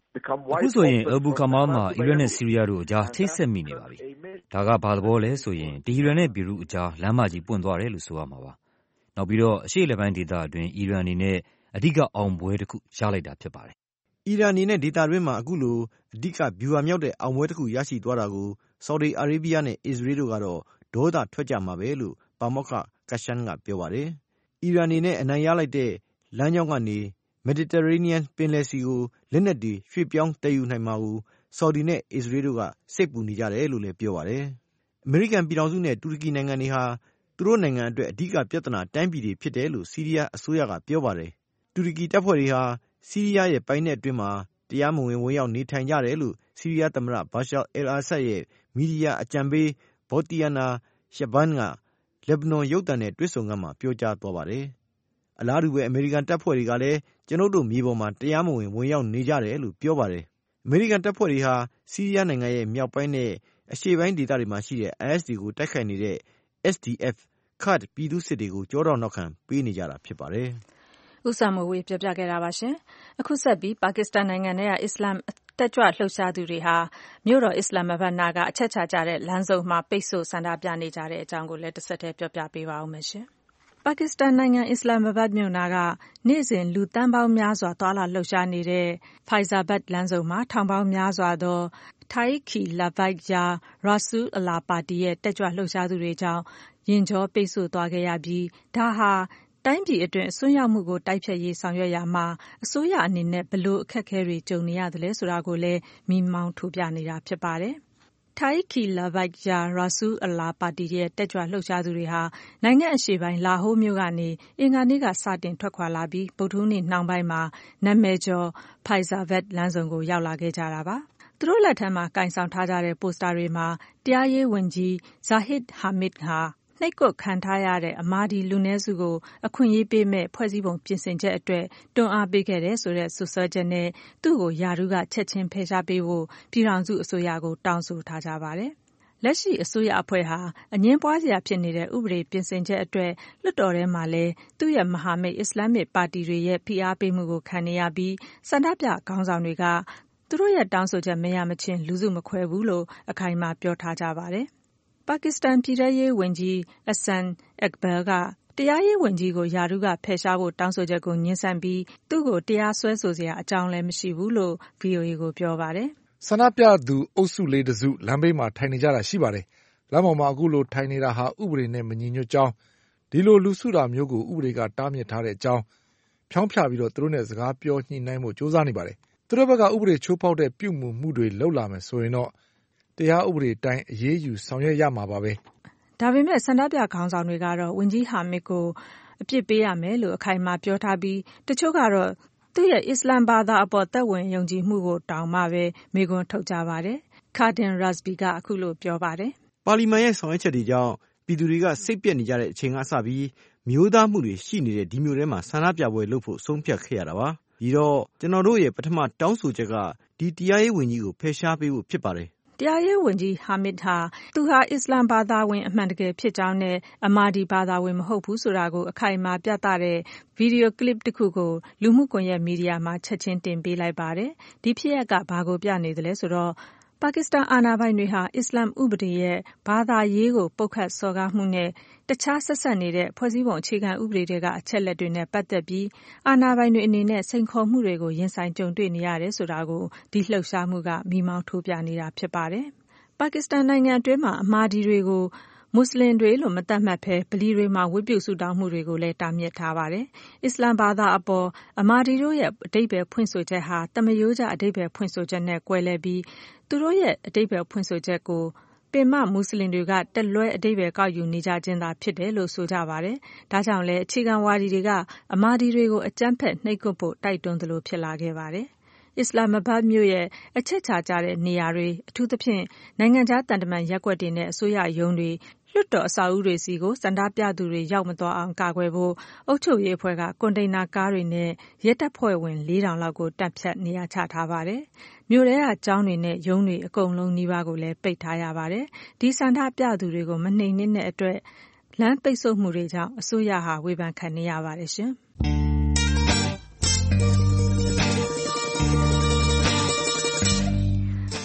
အခုဆိုရင်အဘူကာမာမှာအီရတ်နဲ့ဆီးရီးယားတို့အကြားချိတ်ဆက်မိနေပါပြီ။ဒါကဘာသဘောလဲဆိုရင်တီဟီရန်နဲ့ဘီရုအကြားလမ်းမကြီးပွင့်သွားတယ်လို့ဆိုရမှာပါ။နောက်ပြီးတော့အရှေ့အလယ်ပိုင်းဒေသအတွင်းအီရန်အနေနဲ့အဓိကအောင်ပွဲတစ်ခုရလိုက်တာဖြစ်ပါတယ်။အီရန်အနေနဲ့ဒေသတွင်းမှာအခုလိုအဓိကဗျူဟာမြောက်တဲ့အောင်ပွဲတစ်ခုရရှိသွားတာကိုဆော်ဒီအာရေးဗီးယားနဲ့အစ္စရေးတို့ကတော့ဒေါသထွက်ကြမှာပဲလို့ပါမောက္ခကရှန်ကပြောပါတယ်။အီရန်အနေနဲ့အနိုင်ရလိုက်တဲ့လမ်းကြောင်းကနေမက်ဒီတာရေးနီးယံပင်လယ်စီကိုလက်နက်တွေရွှေ့ပြောင်းတည်ယူနိုင်မှာကိုဆော်ဒီနဲ့အစ္စရေးတို့ကစိတ်ပူနေကြတယ်လို့လည်းပြောပါတယ်။အမေရိကန်ပြည်ထောင်စုနဲ့တူရကီနိုင်ငံတွေဟာသူတို့နိုင်ငံအတွက်အဓိကပြဿနာတိုင်းပြည်တွေဖြစ်တယ်လို့ဆီးရီးယားအစိုးရကပြောပါတယ်။တူရကီတပ်ဖွဲ့တွေဟာဆီးရီးယားရဲ့ပိုင်နက်အတွင်းမှာတရားမဝင်ဝင်ရောက်နေထိုင်ကြတယ်လို့ဆီးရီးယားသမ္မတဘာရှာအယ်အာဆတ်ရဲ့မီဒီယာအကြံပေးဘော်တီယာနာရှဘန်ကလက်ဘနွန်ရုပ်သံနဲ့တွေ့ဆုံခန်းမှာပြောကြားသွားပါတယ်။အလားတူပဲအမေရိကန်တပ်ဖွဲ့တွေကလည်းကျွန်ုပ်တို့မြေပေါ်မှာတရားမဝင်ဝင်ရောက်နေကြတယ်လို့ပြောပါတယ်။အမေရိကန်တပ်ဖွဲ့တွေဟာဆီးရီးယားနိုင်ငံရဲ့မြောက်ပိုင်းနဲ့အရှေ့ပိုင်းဒေသတွေမှာရှိတဲ့ အိုင် အက်စ် တွေကိုတိုက်ခိုက်နေတဲ့ အက်စ် ဒီ အက်ဖ် ကာ့ဒ်ပြည်သူ့စစ်တွေကိုကြောတောင်နောက်ခံပေးနေကြတာဖြစ်ပါတယ်။ဦးဆောင်မိုးဝေပြောပြခဲ့တာပါရှင်။အခုဆက်ပြီးပါကစ္စတန်နိုင်ငံထဲကအစ္စလာမ်တက်ကြွလှုပ်ရှားသူတွေဟာမြို့တော်အစ္စလာမဘတ်နာကအချက်ချာကျတဲ့လမ်းစုံမှာပိတ်ဆို့ဆန္ဒပြနေကြတဲ့အကြောင်းကိုလည်းတစ်ဆက်တည်းပြောပြပေးပါဦးမယ်ရှင်။ပါကစ္စတန်နိုင်ငံအစ္စလာမဘတ်မြို့နာကနေ့စဉ်လူတန်းပေါင်းများစွာသွာလာလှုပ်ရှားနေတဲ့ဖိုင်ဇာဘတ်လမ်းစုံမှာထောင်ပေါင်းများစွာသောထိုင်ခီလာဘိုက်ဂျာရာဆူအလာပါတီရဲ့တက်ကြွလှုပ်ရှားသူတွေကြောင့်ရင်ကြောပိတ်ဆို့သွားခဲ့ရပြီးဒါဟာတိုင်းပြည်အတွင်းအစွန်းရောက်မှုကိုတိုက်ဖျက်ရေးဆောင်ရွက်ရာမှာအစိုးရအနေနဲ့ဘလို့အခက်အခဲတွေကြုံနေရတယ်လဲဆိုတာကိုလည်းမိမောင်းထိုးပြနေတာဖြစ်ပါတယ်။ထိုင်ခီလာဘိုက်ဂျာရာဆူအလာပါတီရဲ့တက်ကြွလှုပ်ရှားသူတွေဟာနိုင်ငံအရှေ့ပိုင်းလာဟိုးမြို့ကနေအင်္ဂါနေ့ကစတင်ထွက်ခွာလာပြီးဗုဒ္ဓဟူးနေ့နှောင်းပိုင်းမှာနာမည်ကျော်ဖိုင်ဇာဘတ်လမ်းစုံကိုရောက်လာခဲ့ကြတာပါ။သူတို့လက်ထက်မှာကင်ဆောင်ထားကြတဲ့ပိုစတာတွေမှာတရားရေးဝန်ကြီးဇာဟစ်ဟာမစ်ဟာနှိပ်ကွပ်ခံထားရတဲ့အမာဒီလူနည်းစုကိုအခွင့်အရေးပေးမဲ့ဖွဲ့စည်းပုံပြင်ဆင်ချက်အတွက်တွန်းအားပေးခဲ့တဲ့ဆိုတဲ့ဆွဆွဲချက်နဲ့သူ့ကိုယာရုကချက်ချင်းဖယ်ရှားပေးဖို့ပြည်ထောင်စုအစိုးရကိုတောင်းဆိုထားကြပါတယ်။လက်ရှိအစိုးရအဖွဲ့ဟာအငြင်းပွားစရာဖြစ်နေတဲ့ဥပဒေပြင်ဆင်ချက်အတွက်လွှတ်တော်ထဲမှာလည်းသူ့ရဲ့မဟာမိတ်အစ္စလာမစ်ပါတီတွေရဲ့ဖိအားပေးမှုကိုခံနေရပြီးဆန္ဒပြခေါင်းဆောင်တွေကသူတို့ရဲ့တောင်းဆိုချက်မရမချင်းလူစုမခွဲဘူးလို့အခိုင်အမာပြောထားကြပါတယ်။ပါကစ္စတန်ပြည်ထရေးဝန်ကြီးအဆန်အက်ဘယ်ကတရားရေးဝန်ကြီးကိုယာရုကဖယ်ရှားဖို့တောင်းဆိုချက်ကိုညှင်းဆန်ပြီးသူ့ကိုတရားစွဲဆိုစရာအကြောင်းလည်းမရှိဘူးလို့ ဗွီအိုအေ ကိုပြောပါတယ်။ဆန္ဒပြသူအုပ်စုလေးတစုလမ်းဘေးမှာထိုင်နေကြတာရှိပါတယ်။လမ်းပေါ်မှာအခုလိုထိုင်နေတာဟာဥပဒေနဲ့မညီညွတ်ကြောင်းဒီလိုလူစုတာမျိုးကိုဥပဒေကတားမြစ်ထားတဲ့အကြောင်းဖြောင်းဖြပြီးတော့သူတို့နဲ့စကားပြောညှိနှိုင်းဖို့ကြိုးစားနေပါတယ်။သူတို့ဘက်ကဥပဒေချိုးဖောက်တဲ့ပြုမှုမှုတွေလုပ်လာမယ်ဆိုရင်တော့တရားဥပဒေတိုင်းအရေးယူဆောင်ရွက်ရမှာပါပဲ။ဒါပေမဲ့ဆန္ဒပြခေါင်းဆောင်တွေကတော့ဝန်ကြီးဟာမစ်ကိုအပြစ်ပေးရမယ်လို့အခိုင်အမာပြောထားပြီးတချို့ကတော့သူ့ရဲ့အစ္စလာမ်ဘာသာအပေါ်သက်ဝင်ယုံကြည်မှုကိုတောင်းမှပဲမေးခွန်းထုတ်ကြပါတယ်။ခါဒင်ရာစ်ဘီကအခုလိုပြောပါတယ်။ပါလီမန်ရဲ့ဆောင်ရွက်ချက်တွေကြောင့်ပြည်သူတွေကစိတ်ပြက်နေကြတဲ့အချိန်ကစပြီးမျိုးသားမှုတွေရှိနေတဲ့ဒီမျိုးထဲမှာဆန္ဒပြပွဲလုပ်ဖို့ဆုံးဖြတ်ခဲ့ရတာပါ။ပြီးတော့ကျွန်တော်တို့ရဲ့ပထမတောင်းဆိုချက်ကဒီတရားရေးဝန်ကြီးကိုဖယ်ရှားပေးဖို့ဖြစ်ပါတယ်တရားရေးဝန်ကြီးဟာမစ်ဟာသူဟာအစ္စလာမ်ဘာသာဝင်အမှန်တကယ်ဖြစ်ကြောင်းနဲ့အမာဒီဘာသာဝင်မဟုတ်ဘူးဆိုတာကိုအခိုင်အမာပြသတဲ့ဗီဒီယိုကလစ်တစ်ခုကိုလူမှုကွန်ရက်မီဒီယာမှာချက်ချင်းတင်ပေးလိုက်ပါတယ်။ဒီဖြစ်ရပ်ကဘာကိုပြနေသလဲဆိုတော့ပါကစ္စတန်အာဏာပိုင်တွေဟာအစ္စလာမ်ဥပဒေရဲ့ဘာသာရေးကိုပုတ်ခတ်စော်ကားမှုနဲ့တခြားဆက်ဆက်နေတဲ့ဖွဲ့စည်းပုံအခြေခံဥပဒေတွေကအချက်လက်တွေနဲ့ပတ်သက်ပြီးအာဏာပိုင်တွေအနေနဲ့စိန်ခေါ်မှုတွေကိုရင်ဆိုင်ကြုံတွေ့နေရတယ်ဆိုတာကိုဒီလှုပ်ရှားမှုကမိမောင်းထိုးပြနေတာဖြစ်ပါတယ်။ပါကစ္စတန်နိုင်ငံအတွင်းမှာအမာဒီတွေကိုမွတ်စလင်တွေလို့မသတ်မှတ်ဘဲဗလီတွေမှာဝတ်ပြုဆုတောင်းမှုတွေကိုလည်းတားမြစ်ထားပါတယ်။အစ္စလာမ်ဘာသာအပေါ်အမာဒီတို့ရဲ့အဓိပ္ပာယ်ဖွင့်ဆိုချက်ဟာတမယိုးကျအဓိပ္ပာယ်ဖွင့်ဆိုချက်နဲ့ကွဲလဲပြီးသူတို့ရဲ့အဓိပ္ပာယ်ဖွင့်ဆိုချက်ကိုပင်မမွတ်စလင်တွေကတက်လွဲအဓိပ္ပာယ်ကောက်ယူနေကြခြင်းသာဖြစ်တယ်လို့ဆိုကြပါတယ်။ဒါကြောင့်လည်းအခြေခံဝါဒီတွေကအမာဒီတွေကိုအကြမ်းဖက်နှိပ်ကွပ်ဖို့တိုက်တွန်းသလိုဖြစ်လာခဲ့ပါတယ်။အစ္စလာမဘတ်မြို့ရဲ့အချက်ချာကျတဲ့နေရာတွေအထူးသဖြင့်နိုင်ငံခြားတန်တမန်ရပ်ကွက်တွေနဲ့အစိုးရရုံးတွေလွှတ်တော်အဆောက်အဦတွေစီကိုစန္ဒပြသူတွေရောက်မသွားအောင်ကာကွယ်ဖို့အုပ်ချုပ်ရေးအဖွဲ့ကကွန်တိန်နာကားတွေနဲ့ရဲတပ်ဖွဲ့ဝင်လေးထောင်လောက်ကိုတပ်ဖြတ်နေရာချထားပါတယ်။မြို့ထဲကကျောင်းတွေနဲ့ရုံးတွေအကုန်လုံးနှီးပါးကိုလည်းပိတ်ထားရပါတယ်။ဒီစန္ဒပြသူတွေကိုမနှိမ်နင်းတဲ့အတွက်လမ်းပိတ်ဆို့မှုတွေကြောင့်အစိုးရဟာဝေဖန်ခံနေရပါတယ်ရှင်။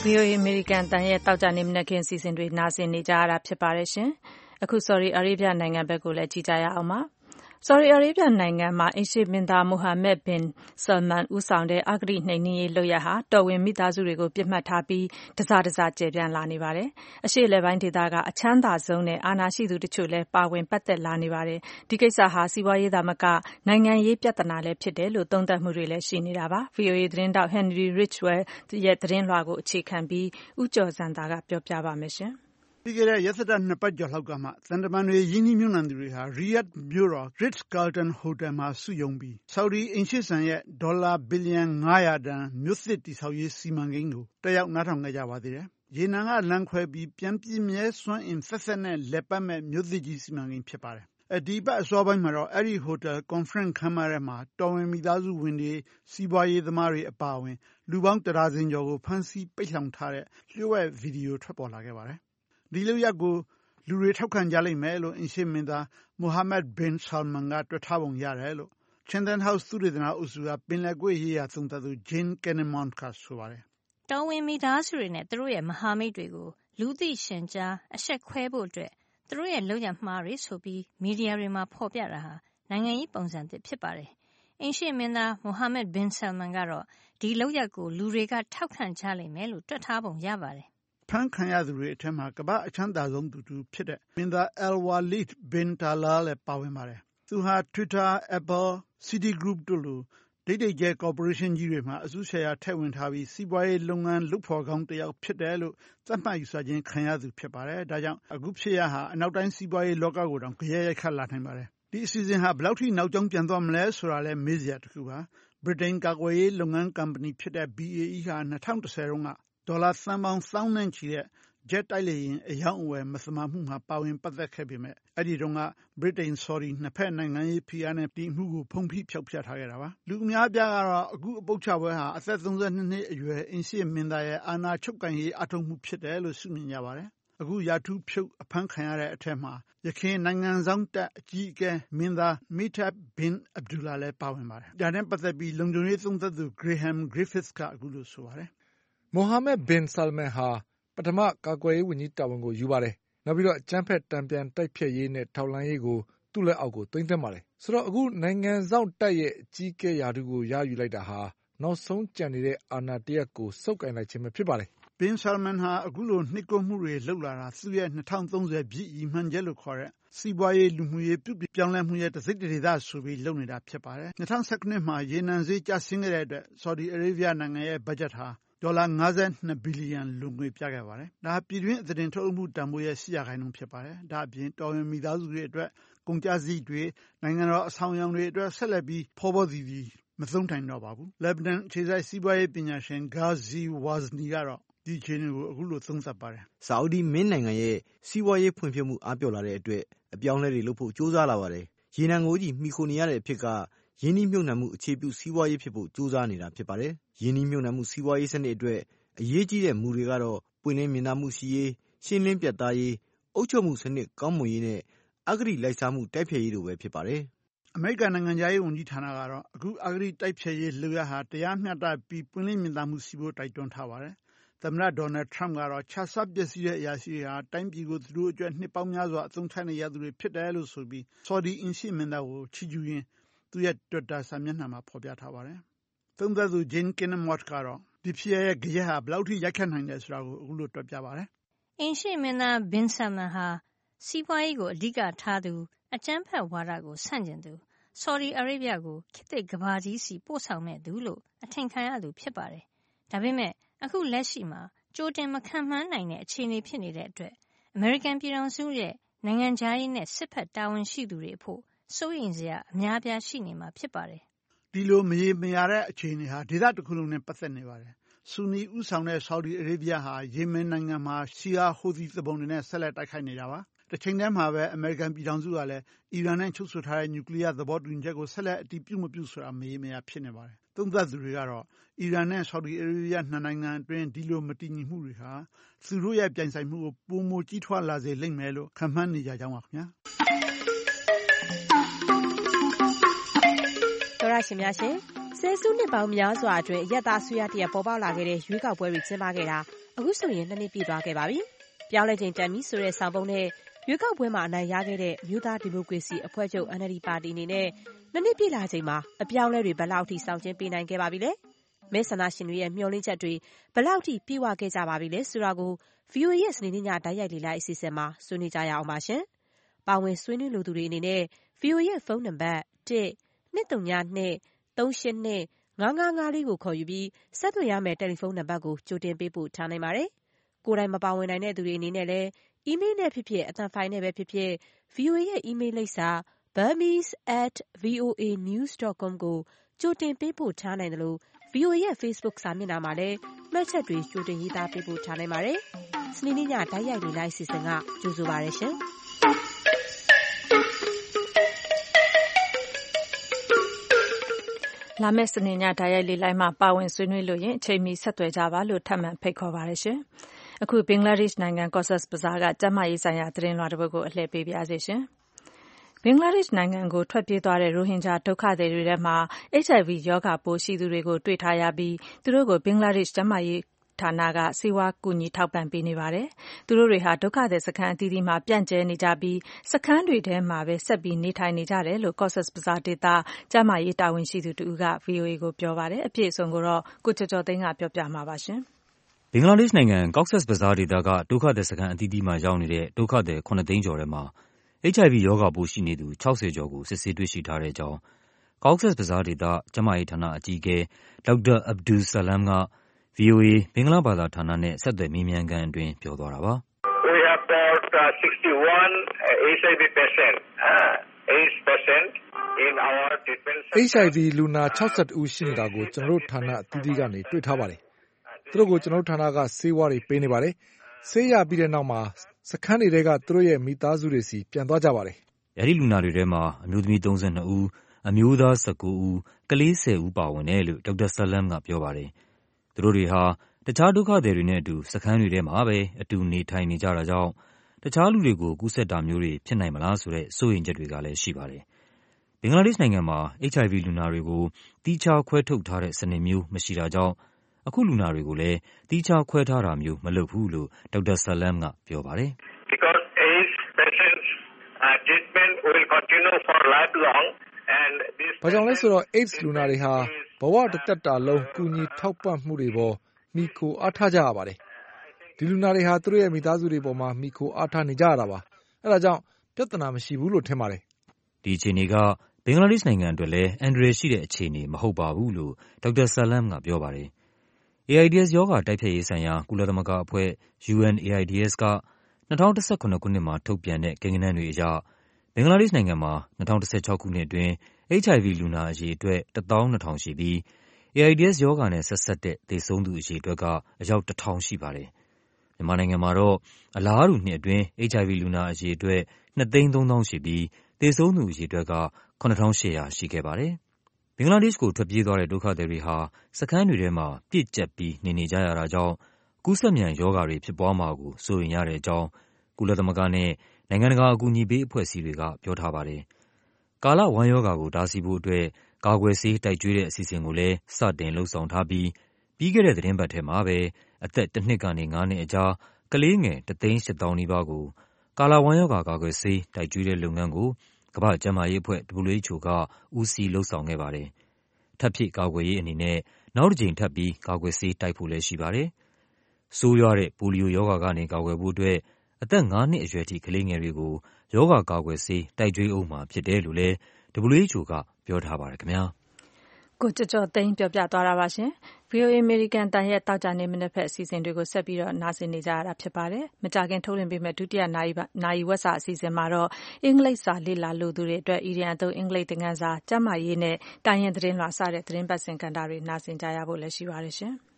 ဗွီအိုအေ အမေရိကန်အသံရဲ့သောကြာနေ့မနက်ခင်းအစီအစဉ်တွေနားဆင်နေကြရတာဖြစ်ပါတယ်ရှင်။အခု Saudi Arabia နိုင်ငံဘက်ကိုလည်းကြည့်ကြရအောင်ပါ။ Saudi Arabia နိုင်ငံမှာအိမ်ရှေ့မင်းသား Mohammed bin Salman ဦးဆောင်တဲ့ အဂတိနှိမ်နင်းရေးလုပ်ရပ်ဟာတော်ဝင်မိသားစုတွေကိုပစ်မှတ်ထားပြီးတစတစကျယ်ပြန့်လာနေပါတယ်။အရှေ့အလယ်ပိုင်းဒေသကအချမ်းသာဆုံးနဲ့အာဏာရှိသူတချို့လည်းပါဝင်ပတ်သက်လာနေပါတယ်။ဒီကိစ္စဟာစီးပွားရေးသာမကနိုင်ငံရေးပြဿနာလည်းဖြစ်တယ်လို့သုံးသပ်မှုတွေလည်းရှိနေတာပါ။ ဗွီအိုအေသတင်းတောက် Henry Ridgwell ရဲ့သတင်းလွှာကိုအခြေခံပြီးဦးကျော်ဇံသာကပြောပြပါမယ်ရှင်။ပြီးခဲ့တဲ့ရက်သတ္တနှစ်ပတ်ကျော်လောက်ကမှသံတမန်တွေရင်းနှီးမြှုပ်နှံသူတွေဟာ Riyadh မြို့တော် Ritz-Carlton ဟိုတယ်မှာစုရုံးပြီး Saudi အိမ်ရှေ့စံရဲ့ဒေါ်လာဘီလီယံငါးရာတန်မြို့သစ်တည်ဆောက်ရေးစီမံကိန်းကိုတက်ရောက်နားထောင်ခဲ့ကြပါသေးတယ်။ရေနံကလမ်းခွဲပြီးပြန်ပြည့်မြဲစွမ်းအင်သက်သက်နဲ့လည်ပတ်မဲ့မြို့သစ်ကြီးစီမံကိန်းဖြစ်ပါတယ်။ဒီပတ်အစောပိုင်းမှာတော့အဲ့ဒီဟိုတယ် conference ခန်းမထဲမှာတော်ဝင်မိသားစုဝင်တွေစီးပွားရေးသမားတွေအပါအဝင်လူပေါင်းတဒါဇင်ကျော်ကိုဖမ်းဆီးပိတ်လှောင်ထားတဲ့လျှို့ဝှက်ဗီဒီယိုထွက်ပေါ်လာခဲ့ပါတယ်။ဒီလုပ်ရပ်ကိုလူတွေထောက်ခံကြလိမ့်မယ်လို့အိမ်ရှေ့မင်းသား Mohammed bin Salman ကတွက်ထားပုံရတယ်လို့ Chatham House သုတေသနအုပ်စုကပင်လယ်ကွေ့ရေးရာသုံးသပ်သူ Jane Kinninmont ကဆိုပါတယ်။တော်ဝင်မိသားစုတွေနဲ့သူတို့ရဲ့မဟာမိတ်တွေကိုလူသိရှင်ကြားအဆက်ခွဲဖို့အတွက်သူတို့ရဲ့လုပ်ရမှားတွေဆိုပြီးမီဒီယာတွေမှာဖော်ပြတာဟာနိုင်ငံရေးပုံစံသစ်ဖြစ်ပါတယ်။အိမ်ရှေ့မင်းသား Mohammed bin Salman ကတော့ဒီလုပ်ရပ်ကိုလူတွေကထောက်ခံကြလိမ့်မယ်လို့တွက်ထားပုံရပါတယ်။ဖမ်းခံရသူတွေအထက်မှာကမ္ဘာအချမ်းသာဆုံးသူတူဖြစ်တဲ့မင်းသား Al-Walid bin Talal လည်းပါဝင်ပါတယ်။သူဟာ Twitter, Apple, Citigroup တို့လိုဒိတ်ဒိတ်ကျဲ ကော်ပိုရေးရှင်းကြီးတွေမှာအစုရှယ်ယာထည့်ဝင်ထားပြီးစီးပွားရေးလုပ်ငန်းလုပ်ဖော်ကောင်းတစ်ယောက်ဖြစ်တယ်လို့သတ်မှတ်ယူဆခြင်းခံရသူဖြစ်ပါတယ်။ဒါကြောင့်အခုဖြစ်ရဟာအနောက်တိုင်းစီးပွားရေးလောကကိုတောင်ကြရိုက်ခတ်လာနိုင်ပါတယ်။ဒီအစီအစဉ်ဟာဘယ်လောက်ထိနောက်ကျောင်းပြန်သွားမလဲဆိုတာလည်းမေးစရာတစ်ခုပါ။ ဗြိတိန်ကာကွယ်ရေးလုပ်ငန်းကုမ္ပဏီဖြစ်တဲ့ B A E ဟာ၂၀၁၀တုန်းကဒေါ်လာသန်းပေါင်းသောင်းနဲ့ချီတဲ့ဂျက်တိုက်လေယာဉ်အရောင်းအဝယ်မသမာမှုမှာပါဝင်ပတ်သက်ခဲ့ပေမဲ့အဲ့ဒီတုန်းကဗြိတိန်ဆော်ဒီနှစ်ဖက်နိုင်ငံရေးဖိအားနဲ့ဒီမှုကိုဖုံးဖိဖျောက်ဖျက်ထားခဲ့တာပါလူအများပြားကတော့အခုအပုပ်ချပွဲဟာအသက်သုံးဆယ်နှစ်နှစ်အရွယ်အင်ရှေ့မင်းသားရဲ့အာဏာချုပ်ကိုင်ရေးအထောက်မှုဖြစ်တယ်လို့ရှုမြင်ကြပါတယ်အခုရာထူးဖြုတ်အဖမ်းခံရတဲ့အထက်မှာရခိုင်နိုင်ငံဆောင်တပ်အကြီးအကဲမင်းသား Mittab bin Abdullah လည်းပါဝင်ပါတယ်ဒါနဲ့ပတ်သက်ပြီးလုံခြုံရေးသုံးသပ်သူ Graham Griffiths ကအခုလိုဆိုပါတယ် Mohammed bin Salman ဟာပထမကာကွယ်ရေးဝန်ကြီးတာဝန်ကိုယူပါတယ်။နောက်ပြီးတော့အကြမ်းဖက်တံပြန်တိုက်ဖျက်ရေးနဲ့ထောက်လှမ်းရေးကိုသူ့လက်အောက်ကိုသွင်းသင့်ပါတယ်။ဆိုတော့အခုနိုင်ငံဆောင်တပ်ရဲ့အကြီးအကဲရာထူးကိုရယူလိုက်တာဟာနောက်ဆုံးကျန်နေတဲ့အာဏာတရက်ကိုစုပ်ကိုင်လိုက်ခြင်းပဲဖြစ်ပါတယ်။ Bin Salman ဟာအခုလိုနှိပ်ကွပ်မှုတွေလုပ်လာတာသူ့ရဲ့၂၀၃၀ပြည့်ရည်မှန်းချက်လို့ခေါ်တဲ့စီးပွားရေးလူမှုရေးပြုပြင်ပြောင်းလဲမှုရဲ့တစိတ်တဒေသဆိုပြီးလုပ်နေတာဖြစ်ပါတယ်။၂၀၁၇မှာရေနံဈေးကျဆင်းခဲ့တဲ့အတွက် Saudi Arabia နိုင်ငံရဲ့ဘတ်ဂျက်ဟာဒေါ်လာငါးဆယ်နှစ်ဘီလီယံလိုငွေပြခဲ့ပါတယ်။ဒါပြည်တွင်းအသားတင်ထုတ်လုပ်မှုတန်ဖိုးရဲ့၈ရာခိုင်နှုန်းဖြစ်ပါတယ်။ဒါအပြင်တော်ဝင်မိသားစုတွေအတွက်ကုန်ကျစရိတ်တွေနိုင်ငံတော်အဆောင်အယောင်တွေအတွက်ဆက်လက်ပြီးဖောဖောသီသီမသုံးထိုင်တော့ပါဘူး။ Lebanon အခြေစိုက်စီးပွားရေးပညာရှင် Ghazi Wazni ကတော့ဒီအခြေအနေကိုအခုလိုသုံးသပ်ပါတယ်။စာအုဒီမင်းနိုင်ငံရဲ့စီးပွားရေးဖွံ့ဖြိုးမှုအားပျော့လာတဲ့အတွက်အပြောင်းလဲတွေလုပ်ဖို့ကြိုးစားလာပါတယ်။ရေနံကိုကြီးမှီခိုနေရတဲ့အဖြစ်ကရင်းနှီးမြှုပ်နှံမှုအခြေပြုစီးပွားရေးဖြစ်ဖို့ကြိုးစားနေတာဖြစ်ပါတယ်။ရင်းနှီးမြှုပ်နှံမှုစီးပွားရေးစနစ်အတွက်အရေးကြီးတဲ့မူတွေကတော့ပွင့်လင်းမြင်သာမှုရှိရေးရှင်းလင်းပြတ်သားရေးအုပ်ချုပ်မှုစနစ်ကောင်းမွန်ရေးနဲ့အဂတိလိုက်စားမှုတိုက်ဖျက်ရေးတို့ပဲဖြစ်ပါတယ်။အမေရိကန်နိုင်ငံသားရေးဝန်ကြီးဌာနကတော့အခုအဂတိတိုက်ဖျက်ရေးလုပ်ရဟာတရားမျှတပြီးပွင့်လင်းမြင်သာမှုရှိဖို့တိုက်တွန်းထားပါတယ်။သမ္မတဒေါ်နယ်ထရမ့်ကတော့ခြစားပျက်စီးတဲ့အရာရှိတွေဟာတိုင်းပြည်ကိုသူတို့အတွက်နှစ်ပေါင်းများစွာအသုံးချနေရသူတွေဖြစ်တယ်လို့ဆိုပြီးဆော်ဒီအင်ရှေ့မင်းသားကိုချီးကျူးရင်းသူ့ရဲ့ Twitter စာမျက်နှာမှာဖော်ပြထားပါတယ်။သုံးသပ်သူ Jane Kinninmont ကတော့ဒီဖြစ်ရရဲ့ကြရက်ဟာဘယ်လောက်ထိရိုက်ခတ်နိုင်တယ်ဆိုတာကိုအခုလိုတွက်ပြပါတယ်။အင်ရှေ့မင်းသား Bin Salman ဟာစီးပွားရေးကိုအဓိကထားသူအကြမ်းဖက်ဝါဒကိုဆန့်ကျင်သူဆော်ဒီအာရေဗျကိုခေတ်သစ်ကမ္ဘာကြီးစီပို့ဆောင်မဲ့သူလို့အထင်ခံရသူဖြစ်ပါတယ်။ဒါပေမဲ့အခုလက်ရှိမှာကြိုတင်မခန့်မှန်းနိုင်တဲ့အခြေအနေဖြစ်နေတဲ့အတွက်အမေရိကန်ပြည်ထောင်စုရဲ့နိုင်ငံခြားရေးနဲ့စစ်ဖက်တာဝန်ရှိသူတွေအဖို့စိုးရိမ်စရာအများပြားရှိနေမှာဖြစ်ပါတယ်။ဒီလိုမရေမရာတဲ့အခြေအနေဟာဒေသတစ်ခုလုံးနဲ့ပတ်သက်နေပါတယ်။ဆူနီဥဆောင်တဲ့ဆော်ဒီအာရေဗျဟာယီမင်နိုင်ငံမှာရှီယာဟူသီသပုံတွေနဲ့ဆက်လက်တိုက်ခိုက်နေတာပါ။တစ်ချိန်တည်းမှာပဲအမေရိကန်ပြည်ထောင်စုကလည်းအီရန်နဲ့ချုပ်ဆိုထားတဲ့နျူကလ িয়ার သဘောတူညီချက်ကိုဆက်လက်အတည်ပြုမပြုဆိုတာမရေမရာဖြစ်နေပါတယ်။သုံးသပ်သူတွေကတော့အီရန်နဲ့ဆော်ဒီအာရေဗျနှစ်နိုင်ငံအတွင်းဒီလိုမတည်ငြိမ်မှုတွေဟာသူတို့ရဲ့ပြိုင်ဆိုင်မှုကိုပိုမိုကြီးထွားလာစေလိမ့်မယ်လို့ခန့်မှန်းနေကြကြောင်းပါခင်ဗျာ။သောရရှင်များရှင်ဆယ်စုနှစ်ပေါင်းများစွာအတွင်းအရက်သားဆွေးရတရပေါ်ပေါက်လာခဲ့တဲ့ရွေးကောက်ပွဲတွေကျင်းပခဲ့တာအခုဆိုရင်နှစ်နှစ်ပြည့်သွားခဲ့ပါပြီ။ပြောင်းလဲချိန်တန်ပြီဆိုတဲ့ဆောင်ပုဒ်နဲ့ရွေးကောက်ပွဲမှာအနိုင်ရခဲ့တဲ့အမျိုးသားဒီမိုကရေစီအဖွဲ့ချုပ် N L D ပါတီအနေနဲ့နှစ်နှစ်ပြည့်လာချိန်မှာအပြောင်းလဲတွေဘယ်လောက်ထိဆောင်ကျဉ်ပေးနိုင်ခဲ့ပါပြီလဲ။မဲဆန္ဒရှင်တွေရဲ့မျှော်လင့်ချက်တွေဘယ်လောက်ထိပြည့်ဝခဲ့ကြပါပြီလဲဆိုတာကို ဗွီအိုအေ ရဲ့စနေနေ့ညတိုက်ရိုက်လေ့လာအစီအစဉ်မှာဆွေးနွေးကြရအောင်ပါရှင်။ပါဝင်ဆွေးနွေးလိုသူတွေအနေနဲ့ ဗွီအိုအေ ရဲ့ဖုန်းနံပါတ်တစ် နှစ်သုံးနှစ် သုံးရှစ်နှစ် ငါးငါးငါးလေးကိုခေါ်ယူပြီးဆက်သွယ်ရမယ့်တယ်လီဖုန်းနံပါတ်ကိုကြိုတင်ပေးပို့ထားနိုင်ပါတယ်။ကိုယ်တိုင်မပါဝင်နိုင်တဲ့သူတွေအနေနဲ့လည်းအီးမေးလ်နဲ့ဖြစ်ဖြစ်အသံဖိုင်နဲ့ပဲဖြစ်ဖြစ် ဗွီအိုအေ ရဲ့အီးမေးလ်လိပ်စာ burmese at voa news dot com ကိုကြိုတင်ပေးပို့ထားနိုင်တယ်လို့ ဗွီအိုအေ ရဲ့ Facebook စာမျက်နှာမှာလည်းမှတ်ချက်တွေကြိုတင်ရေးသားပေးပို့ထားနိုင်ပါတယ်။စနေနေ့ညတိုက်ရိုက်လေ့လာအစီအစဉ်ကကြိုဆိုပါရရှင်။လာမယ့်စနေညတိုက်ရိုက်လေ့လာမှာပါဝင်ဆွေးနွေးလို့ရင်အချိန်မီဆက်သွယ်ကြပါလို့ထပ်မံဖိတ်ခေါ်ပါရရှင်။အခုဘင်္ဂလားဒေ့ရှ်နိုင်ငံ Cox's Bazar ကကျန်းမာရေးဆိုင်ရာသတင်းလွှာတစ်ပုဒ်ကိုအလှည့်ပေးပါရစေရှင်။ဘင်္ဂလားဒေ့ရှ်နိုင်ငံကိုထွက်ပြေးသွားတဲ့ရိုဟင်ဂျာဒုက္ခသည်တွေထဲမှာ H I V ရောဂါပိုးရှိသူတွေကိုတွေ့ထားရပြီးသူတို့ကိုဘင်္ဂလားဒေ့ရှ်ကျန်းမာရေးဌာနကဆေးဝါးကူညီထောက်ပံ့ပေးနေပါတယ်။သူတို့တွေဟာဒုက္ခသည်စခန်းအသီးသီးမှာပြန့်ကျဲနေကြပြီးစခန်းတွေထဲမှာပဲဆက်ပြီးနေထိုင်နေကြတယ်လို့ Cox's Bazar ဒေသကျန်းမာရေးတာဝန်ရှိသူတဦးက ဗွီအိုအေ ကိုပြောပါတယ်။အပြည့်အစုံကိုတော့ကိုကျော်ကျော်သိန်းကပြောပြမှာပါရှင်။ဘင်္ဂလားဒေ့ရှ်နိုင်ငံ Cox's Bazar ဒေသကဒုက္ခသည်စခန်းအသီးသီးမှာရောက်နေတဲ့ဒုက္ခသည်ခုနှစ်သိန်းကျော်ထဲမှာ H I V ရောဂါပိုးရှိနေသူခြောက်ဆယ်ကျော်ကိုစစ်ဆေးတွေ့ရှိထားတဲ့အကြောင်း Cox's Bazar ဒေသကျန်းမာရေးဌာနအကြီးအကဲ ဒေါက်တာ Abdul Salam က ဗွီအိုအေ ဘင်္ဂလားဘာသာဌာနနဲ့ဆက်သွယ်မေးမြန်းခန်းအတွင်းပြောသွားတာပါ။ We have got uh, sixty-one uh, H I V patient, uh, AIDS patient in our treatment center. H I V လူနာခြောက်ဆယ်ဦးရှိနေတာကိုကျွန်တော်တို့ဌာနအသီးသီးကနေတွေ့ထားပါတယ်။သူတို့ကိုကျွန်တော်တို့ဌာနကဆေးဝါးတွေပေးနေပါတယ်။ဆေးရပြီးတဲ့နောက်မှာစခန်းတွေကသူတို့ရဲ့မိသားစုတွေစီပြန်သွားကြပါတယ်။အဲဒီလူနာတွေထဲမှာအမျိုးသမီးသုံးဆယ်နှစ်ဦး၊အမျိုးသားဆယ်ကိုဦး၊ကလေးဆယ်ဦးပါဝင်တယ်လို့ဒေါက်တာဆလမ်ကပြောပါတယ်။သူတို့တွေဟာတခြားဒုက္ခသည်တွေနဲ့အတူစခန်းတွေထဲမှာပဲအတူနေထိုင်နေကြတာကြောင့်တခြားလူတွေကိုကူးစက်တာမျိုးတွေဖြစ်နိုင်မလားဆိုတဲ့စိုးရိမ်ချက်တွေကလည်းရှိပါတယ်။ဘင်္ဂလားဒေ့ရှ်နိုင်ငံမှာ H I V လူနာတွေကိုသီးခြားခွဲထုတ်ထားတဲ့စနစ်မျိုးမရှိတာကြောင့်အခုလူနာတွေကိုလည်းသီးခြားခွဲထားတာမျိုးမလုပ်ဘူးလို့ဒေါက်တာဆလမ်ကပြောပါတယ်။ Because AIDS patients uh, treatment will continue for lifelong and this ဘာကြောင့်လဲဆိုတော့ AIDS လူနာတွေဟာဘဝတစ်သက်တာလုံးကူညီထောက်ပံ့မှုတွေပေါ်မိခိုအားထားကြရပါတယ်။ဒီလူနာတွေဟာသူတို့ရဲ့မိသားစုတွေပေါ်မှာမိခိုအားထားနေကြရတာပါ။အဲဒါကြောင့်ပြဿနာမရှိဘူးလို့ထင်ပါတယ်။ဒီအခြေအနေကဘင်္ဂလားဒေ့ရှ်နိုင်ငံအတွက်လည်းအန္တရာယ်ရှိတဲ့အခြေအနေမဟုတ်ပါဘူးလို့ဒေါက်တာဆလမ်ကပြောပါတယ်။ AIDS ရောဂါတိုက်ဖျက်ရေးဆိုင်ရာကုလသမဂ္ဂအဖွဲ့ U N A I D S က၂၀၁၇ခုနှစ်မှာထုတ်ပြန်တဲ့ကိန်းဂဏန်းတွေအရဘင်္ဂလားဒေ့ရှ်နိုင်ငံမှာ၂၀၁၆ခုနှစ်အတွင်း H I V လူနာအရေအတွက်တစ်သောင်းနှစ်ထောင်ရှိပြီး AIDS ရောဂါနဲ့ဆက်စပ်တဲ့သေဆုံးသူအရေအတွက်ကအယောက်တစ်ထောင်ရှိပါတယ်။မြန်မာနိုင်ငံမှာတော့အလားတူနှစ်အတွင်း H I V လူနာအရေအတွက်နှစ်သိန်းသုံးသောင်းရှိပြီးသေဆုံးသူအရေအတွက်ကခုနှစ်ထောင်ရှစ်ရာရှိခဲ့ပါတယ်။ဘင်္ဂလားဒေ့ရှ်ကိုထွက်ပြေးသွားတဲ့ဒုက္ခသည်တွေဟာစခန်းတွေထဲမှာပြည့်ကျပ်ပြီးနေနေကြရတာကြောင့်ကူးစက်မြန်ရောဂါတွေဖြစ်ပွားမှာကိုစိုးရိမ်ရတဲ့အကြောင်းကုလသမဂ္ဂနဲ့နိုင်ငံတကာအကူအညီပေးအဖွဲ့အစည်းတွေကပြောထားပါတယ်။ကာလဝမ်းရောဂါကိုတားဆီးဖို့အတွက်ကာကွယ်ဆေးတိုက်ကျွေးတဲ့အစီအစဉ်ကိုလည်းစတင်လှုပ်ဆောင်ထားပြီးပြီးခဲ့တဲ့သီတင်းပတ်ထဲမှာပဲအသက်တစ်နှစ်ကနေငါးနှစ်အကြားကလေးငယ်တစ်သိန်းရှစ်သောင်းနီးပါးကိုကာလဝမ်းရောဂါကာကွယ်ဆေးတိုက်ကျွေးတဲ့လုပ်ငန်းကိုကမ္ဘာ့ကျန်းမာရေးအဖွဲ့ W H O ကဦးစီးလှုပ်ဆောင်ခဲ့ပါတယ်။ထပ်ဖြည့်ကာကွယ်ရေးအနေနဲ့နောက်တစ်ကြိမ်ထပ်ပြီးကာကွယ်ဆေးတိုက်ဖို့လည်းရှိပါတယ်။ဆိုးရွားတဲ့ပိုလီယိုရောဂါကနေကာကွယ်ဖို့အတွက်အသက်ငါးနှစ်အရွယ်ထိကလေးငယ်တွေကိုရောဂါကာကွယ်ဆေးတိုက်ကျွေးဦးမှာဖြစ်တယ်လို့လည်း W H O ကပြောထားပါတယ်ခင်ဗျာ။ကိုကျော်ကျော်သိန်းပြောပြသွားတာပါရှင်။ ဗွီအိုအေ American တန်ရဲ့တောက်ကြနေမနက်ဖက်အစီအစဉ်တွေကိုဆက်ပြီးတော့နားဆင်နေကြရတာဖြစ်ပါတယ်။မကြခင်ထုတ်လွှင့်ပေးမယ့်ဒုတိယနာရီနာရီဝက်စာအစီအစဉ်မှာတော့အင်္ဂလိပ်စာလေ့လာလိုသူတွေအတွက်အီဒီယံအသုံးအင်္ဂလိပ်သင်ခန်းစာကျန်းမာရေးနဲ့တိုင်းရင်းသတင်းလွှာစတဲ့သတင်းပတ်စင်ကဏ္ဍတွေနားဆင်ကြရဖို့လည်းရှိပါတယ်ရှင်။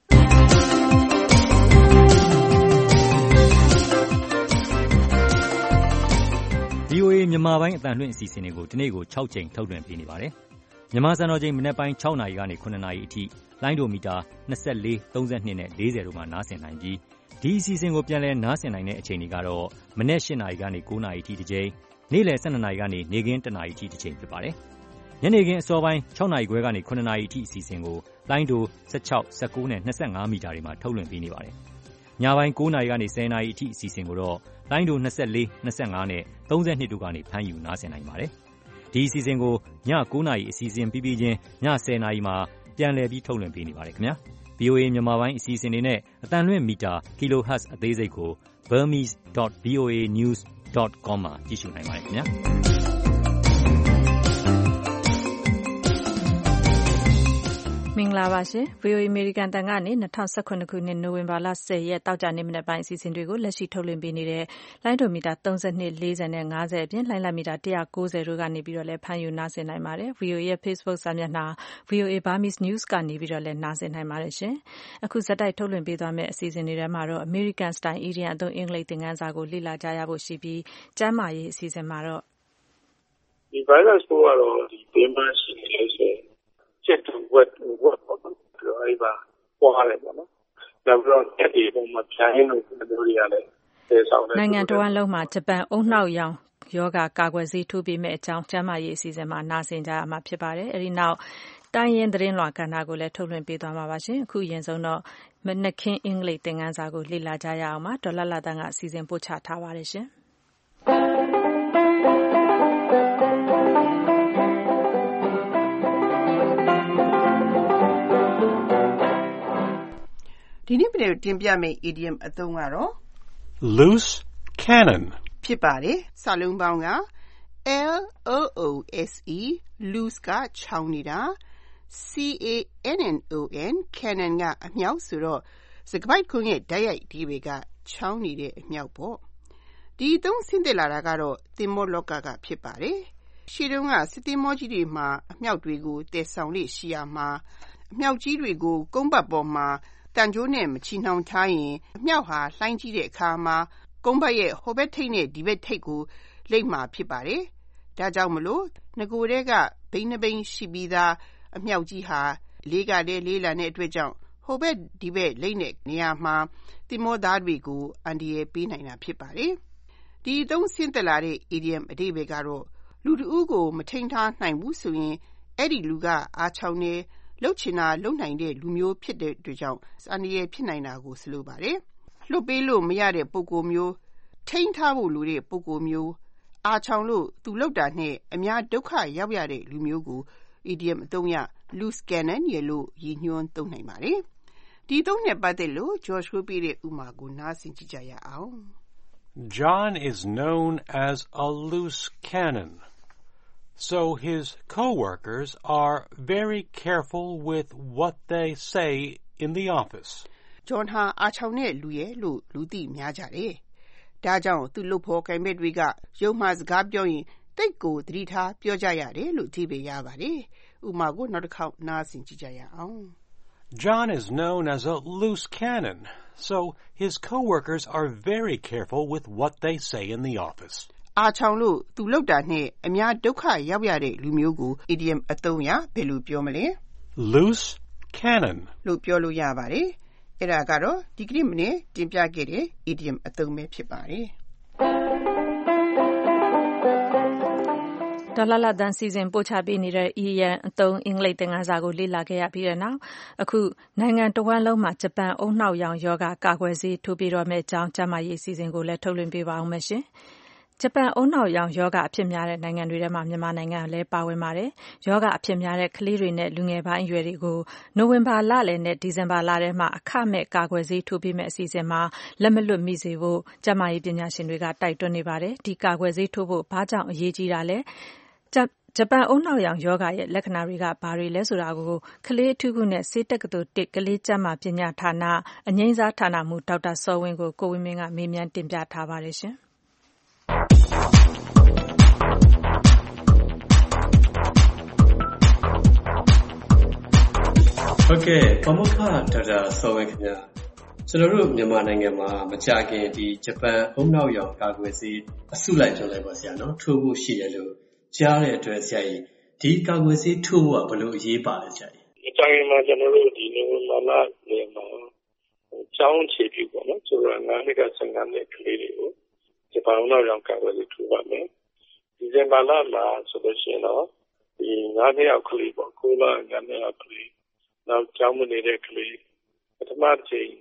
ဗွီအိုအေမြန်မာပိုင်းအသံလွှင့်အစီအစဉ်တွေကိုဒီနေ့ကို၆ကြိမ်ထုတ်လွှင့်ပေးနေပါတယ်။မြန်မာစံတော်ချိန်မနက်ပိုင်း၆နာရီကနေခုနှစ်နာရီအထိလိုင်းဒိုမီတာ၂၄၊၃၂နဲ့၄၀တို့မှာနားဆင်နိုင်ပြီးဒီအစီအစဉ်ကိုပြန်လည်နားဆင်နိုင်တဲ့အချိန်တွေကတော့မနက်၈နာရီကနေ၉နာရီအထိတစ်ကြိမ်နေ့လယ်၁၂နာရီကနေနေ့ခင်းတစ်နာရီအထိတစ်ကြိမ်ဖြစ်ပါတယ်။ညနေခင်းအစောပိုင်း၆နာရီခွဲကနေခုနှစ်နာရီအထိအစီအစဉ်ကိုလိုင်းဒို၁၆၊၁၉နဲ့၂၅မီတာတွေမှာထုတ်လွှင့်ပေးနေပါတယ်။ညပိုင်း၉နာရီကနေ၁၀နာရီအထိအစီအစဉ်ကိုတော့လိုင်းဒို၂၄, ၂၅နဲ့၃၂တို့ကနေဖမ်းယူနားဆင်နိုင်ပါတယ်။ဒီအစီအစဉ်ကိုည၉နာရီအစီအစဉ်ပြီးပြီးချင်းည၁၀နာရီမှာပြန်လည်ပြီးထုတ်လွှင့်ပေးနေပါတယ်ခင်ဗျာ။ ဗွီအိုအေ မြန်မာပိုင်းအစီအစဉ်တွေနဲ့အသံလွှင့်မီတာ kilohertz အသေးစိတ်ကို burmese dot voa news dot com မှာကြည့်ရှုနိုင်ပါတယ်ခင်ဗျာ။မင်္ဂလာပါရှင် ဗွီအိုအေ အမေရိကန်အသံကနေ၂၀၁၇ခုနှစ်နိုဝင်ဘာလ၁၀ရက်သောကြာနေ့မနက်ပိုင်းအစီအစဉ်တွေကိုလက်ရှိထုတ်လွှင့်ပေးနေတဲ့လိုင်းဒိုမီတာ၃၂, ၄၀နဲ့၅၀အပြင်လိုင်းလမီတာ၁၉၀တို့ကနေပြီးတော့လည်းဖမ်းယူနားဆင်နိုင်ပါတယ်။ ဗွီအိုအေရဲ့ Facebook စာမျက်နှာ ဗွီအိုအေ Burmese News ကနေပြီးတော့လည်းနားဆင်နိုင်ပါတယ်ရှင်။အခုဆက်တိုက်ထုတ်လွှင့်ပေးသွားမယ့်အစီအစဉ်တွေထဲမှာတော့ American Style အီဒီယံအသုံးအင်္ဂလိပ်သင်ခန်းစာကိုလေ့လာကြရဖို့ရှိပြီးကျန်းမာရေးအစီအစဉ်မှာတော့ဒီ virus ပိုးကတော့ဒီဘေးမှာရှိနေလို့ဆိုချက်တူဝက်ဝက်ပေါ့နော်အဲ့ဒီပါပွားတယ်ပေါ့နော်နောက်ပြီးတော့အဲ့ဒီပုံမှာဖြာရင်းလို့ပြောလို့ရတယ်သေဆောင်တယ်နိုင်ငံတော်ဝန်လုံးမှာဂျပန်အုံနှောက်ရောင်ယောဂကာကွယ်ဆေးထိုးပေးမဲ့အကြောင်းကျန်းမာရေးအစီအစဉ်မှာနားဆင်ကြရမှာဖြစ်ပါတယ်အဲ့ဒီနောက်တိုင်းရင်းသတင်းလွှာကဏ္ဍကိုလည်းထုတ်လွှင့်ပေးသွားမှာပါရှင်အခုရင်ဆုံးတော့မနက်ခင်းအင်္ဂလိပ်သင်ခန်းစာကိုလေ့လာကြရအောင်ပါဒေါ်လာလာတန်းကအစီအစဉ်ပို့ချထားပါတယ်ရှင်ဒီနေ့ပြန်တင်ပြမယ့် idiom အသုံးကတော့ loose cannon ဖြစ်ပါတယ်။စာလုံးပေါင်းက L O O S E loose ကချောင်းနေတာ C A N N O N cannon ကအမြောက်ဆိုတော့စကားပိုက်ခွန်းရဲ့ဓာတ်ရိုက်ဒီဘေကချောင်းနေတဲ့အမြောက်ပေါ့။ဒီအသုံးဆင်းသက်လာတာကတော့သင်္ဘောလောကကဖြစ်ပါတယ်။ရှေ့တုန်းကစစ်သင်္ဘောကြီးတွေမှာအမြောက်တွေကိုတည်ဆောင်လေးရှိရမှာအမြောက်ကြီးတွေကိုကုန်းပတ်ပေါ်မှာတန်ကြိုးနဲ့မချီနှောင်ထားရင်အမြောက်ဟာလှိုင်းကြီးတဲ့အခါမှာကုန်းဘက်ရဲ့ဟိုဘက်ထိပ်နဲ့ဒီဘက်ထိပ်ကိုလိမ့်မှာဖြစ်ပါတယ်။ဒါကြောင့်မလို့ငကိုယ်တည်းကဘိန်းနှဘိန်းရှိပြီးသားအမြောက်ကြီးဟာလေးကလည်းလေးလံတဲ့အတွက်ကြောင့်ဟိုဘက်ဒီဘက်လိမ့်တဲ့နေရာမှာသင်္ဘောသားတွေကိုအန္တရာယ်ပေးနိုင်တာဖြစ်ပါတယ်။ဒီအသုံးဆင်းသက်လာတဲ့ idiom အဓိပ္ပာယ်ကတော့လူတဦးကိုမထိန်းထားနိုင်ဘူးဆိုရင်အဲ့ဒီလူကအားချောင်းနေလှုပ်ချင်တာလှုပ်နိုင်တဲ့လူမျိုးဖြစ်တဲ့အတွက်ကြောင့်အန္တရာယ်ဖြစ်နိုင်တာကိုဆိုလိုပါတယ်။လှုပ်ပေးလို့မရတဲ့ပုဂ္ဂိုလ်မျိုးထိန်းထားဖို့လိုတဲ့ပုဂ္ဂိုလ်မျိုးအားချောင်းလို့သူလှုပ်တာနဲ့အများဒုက္ခရောက်ရတဲ့လူမျိုးကို idiom အသုံးရ loose cannon ရလို့ရည်ညွှန်းသုံးနိုင်ပါတယ်။ဒီသုံးနဲ့ပတ်သက်လို့ George ကိုပြတဲ့ဥမာကိုနားဆင်ကြည့်ကြရအောင်။ John is known as a loose cannon. So his co-workers are very careful with what they say in the office. John ဟာအားချောင်းတဲ့လူရဲ့လို့လူသိများကြတယ်။ဒါကြောင့်သူ့လုပ်ဖို့ကိုင်ဘက်တွေကရုံးမှစကားပြောရင်တိတ်ကိုသတိထားပြောကြရတယ်လို့အဓိပ္ပာယ်ရပါတယ်။ဥပမာကိုနောက်တစ်ခေါက်နားဆင်ကြည့်ကြရအောင်။ John is known as a loose cannon. So his co-workers are very careful with what they say in the office. အားချောင်းလို့သူလှုပ်တာနဲ့အများဒုက္ခရောက်ရတဲ့လူမျိုးကို idiom အသုံးရဘယ်လိုပြောမလဲ loose cannon လို့ပြောလို့ရပါတယ်။အဲ့ဒါကတော့ဒီကနေ့မနေ့တင်ပြခဲ့တဲ့ idiom အသုံးပဲဖြစ်ပါတယ်ဒေါ်လာလာတန်းစီစဉ်ပို့ချပေးနေတဲ့ idiom အသုံးအင်္ဂလိပ်သင်ခန်းစာကိုလေ့လာခဲ့ရပြီးတဲ့နောက်အခုနိုင်ငံတော်ဝန်လုံးမှာဂျပန်အုံနှောက်ရောင်ယောဂကာကွယ်ဆေးထိုးပေးတော့မယ့်အကြောင်းကျန်းမာရေးအစီအစဉ်ကိုလည်းထုတ်လွှင့်ပေးပါအောင်မယ်ရှင်။ဂျပန်အုံနှောက်ရောင်ယောဂအဖြစ်များတဲ့နိုင်ငံတွေထဲမှာမြန်မာနိုင်ငံလည်းပါဝင်ပါတယ်။ယောဂအဖြစ်များတဲ့ကလေးတွေနဲ့လူငယ်ပိုင်းအရွယ်တွေကိုနိုဝင်ဘာလလယ်နဲ့ဒီဇင်ဘာလထဲမှာအခမဲ့ကာကွယ်ဆေးထိုးပေးမယ့်အစီအစဉ်မှာလက်မလွတ်မိစေဖို့ကျန်းမာရေးပညာရှင်တွေကတိုက်တွန်းနေပါတယ်။ဒီကာကွယ်ဆေးထိုးဖို့ဘာကြောင့်အရေးကြီးတာလဲ။ဂျပန်အုံနှောက်ရောင်ယောဂရဲ့လက္ခဏာတွေကဘာတွေလဲဆိုတာကိုကလေးအထူးကုနဲ့ဆေးတက္ကသိုလ်တစ်ကလေးကျန်းမာပညာဌာနအငြိမ်းစားဌာနမှူးဒေါက်တာစောဝင်းကိုကိုဝင်းမင်းကမေးမြန်းတင်ပြထားပါတယ်ရှင်။ Okay ပမုခဒေါက်တာစောဝင်းခင်ဗျာကျွန်တော်တို့မြန်မာနိုင်ငံမှာမကြာခင်ဒီဂျပန်အုံနှောက်ရောင်ကာကွယ်ဆေးအစုလိုက်ပြောလိုက်ပါဆရာနော်ထိုးဖို့ရှိတယ်လို့ကြားတဲ့အတွက်ဆရာကြီးဒီကာကွယ်ဆေးထိုးဖို့ကဘယ်လိုအရေးပါလဲဆရာကြီးအကြိုင်မှာကျွန်တော်တို့ဒီနိုဝင်ဘာလနေမှာကျောင်းခြေပြုပေါ့နော်ဆိုတော့ငါးနှစ်ကဆယ်ငါးနှစ်ကလေးတွေကိုဂျပန်အုံနှောက်ရောင်ကာကွယ်ဆေးထိုးပါမယ်ဒီဇင်ဘာလမှာဆိုလို့ရှိရင်တော့ဒီငါးနှစ်ယောက်ကလေးပေါ့ကိုလာငါးနှစ်ယောက်ကလေးနောက်ကျောင်းမနေတဲ့ကလေးပထမချိန်ဟ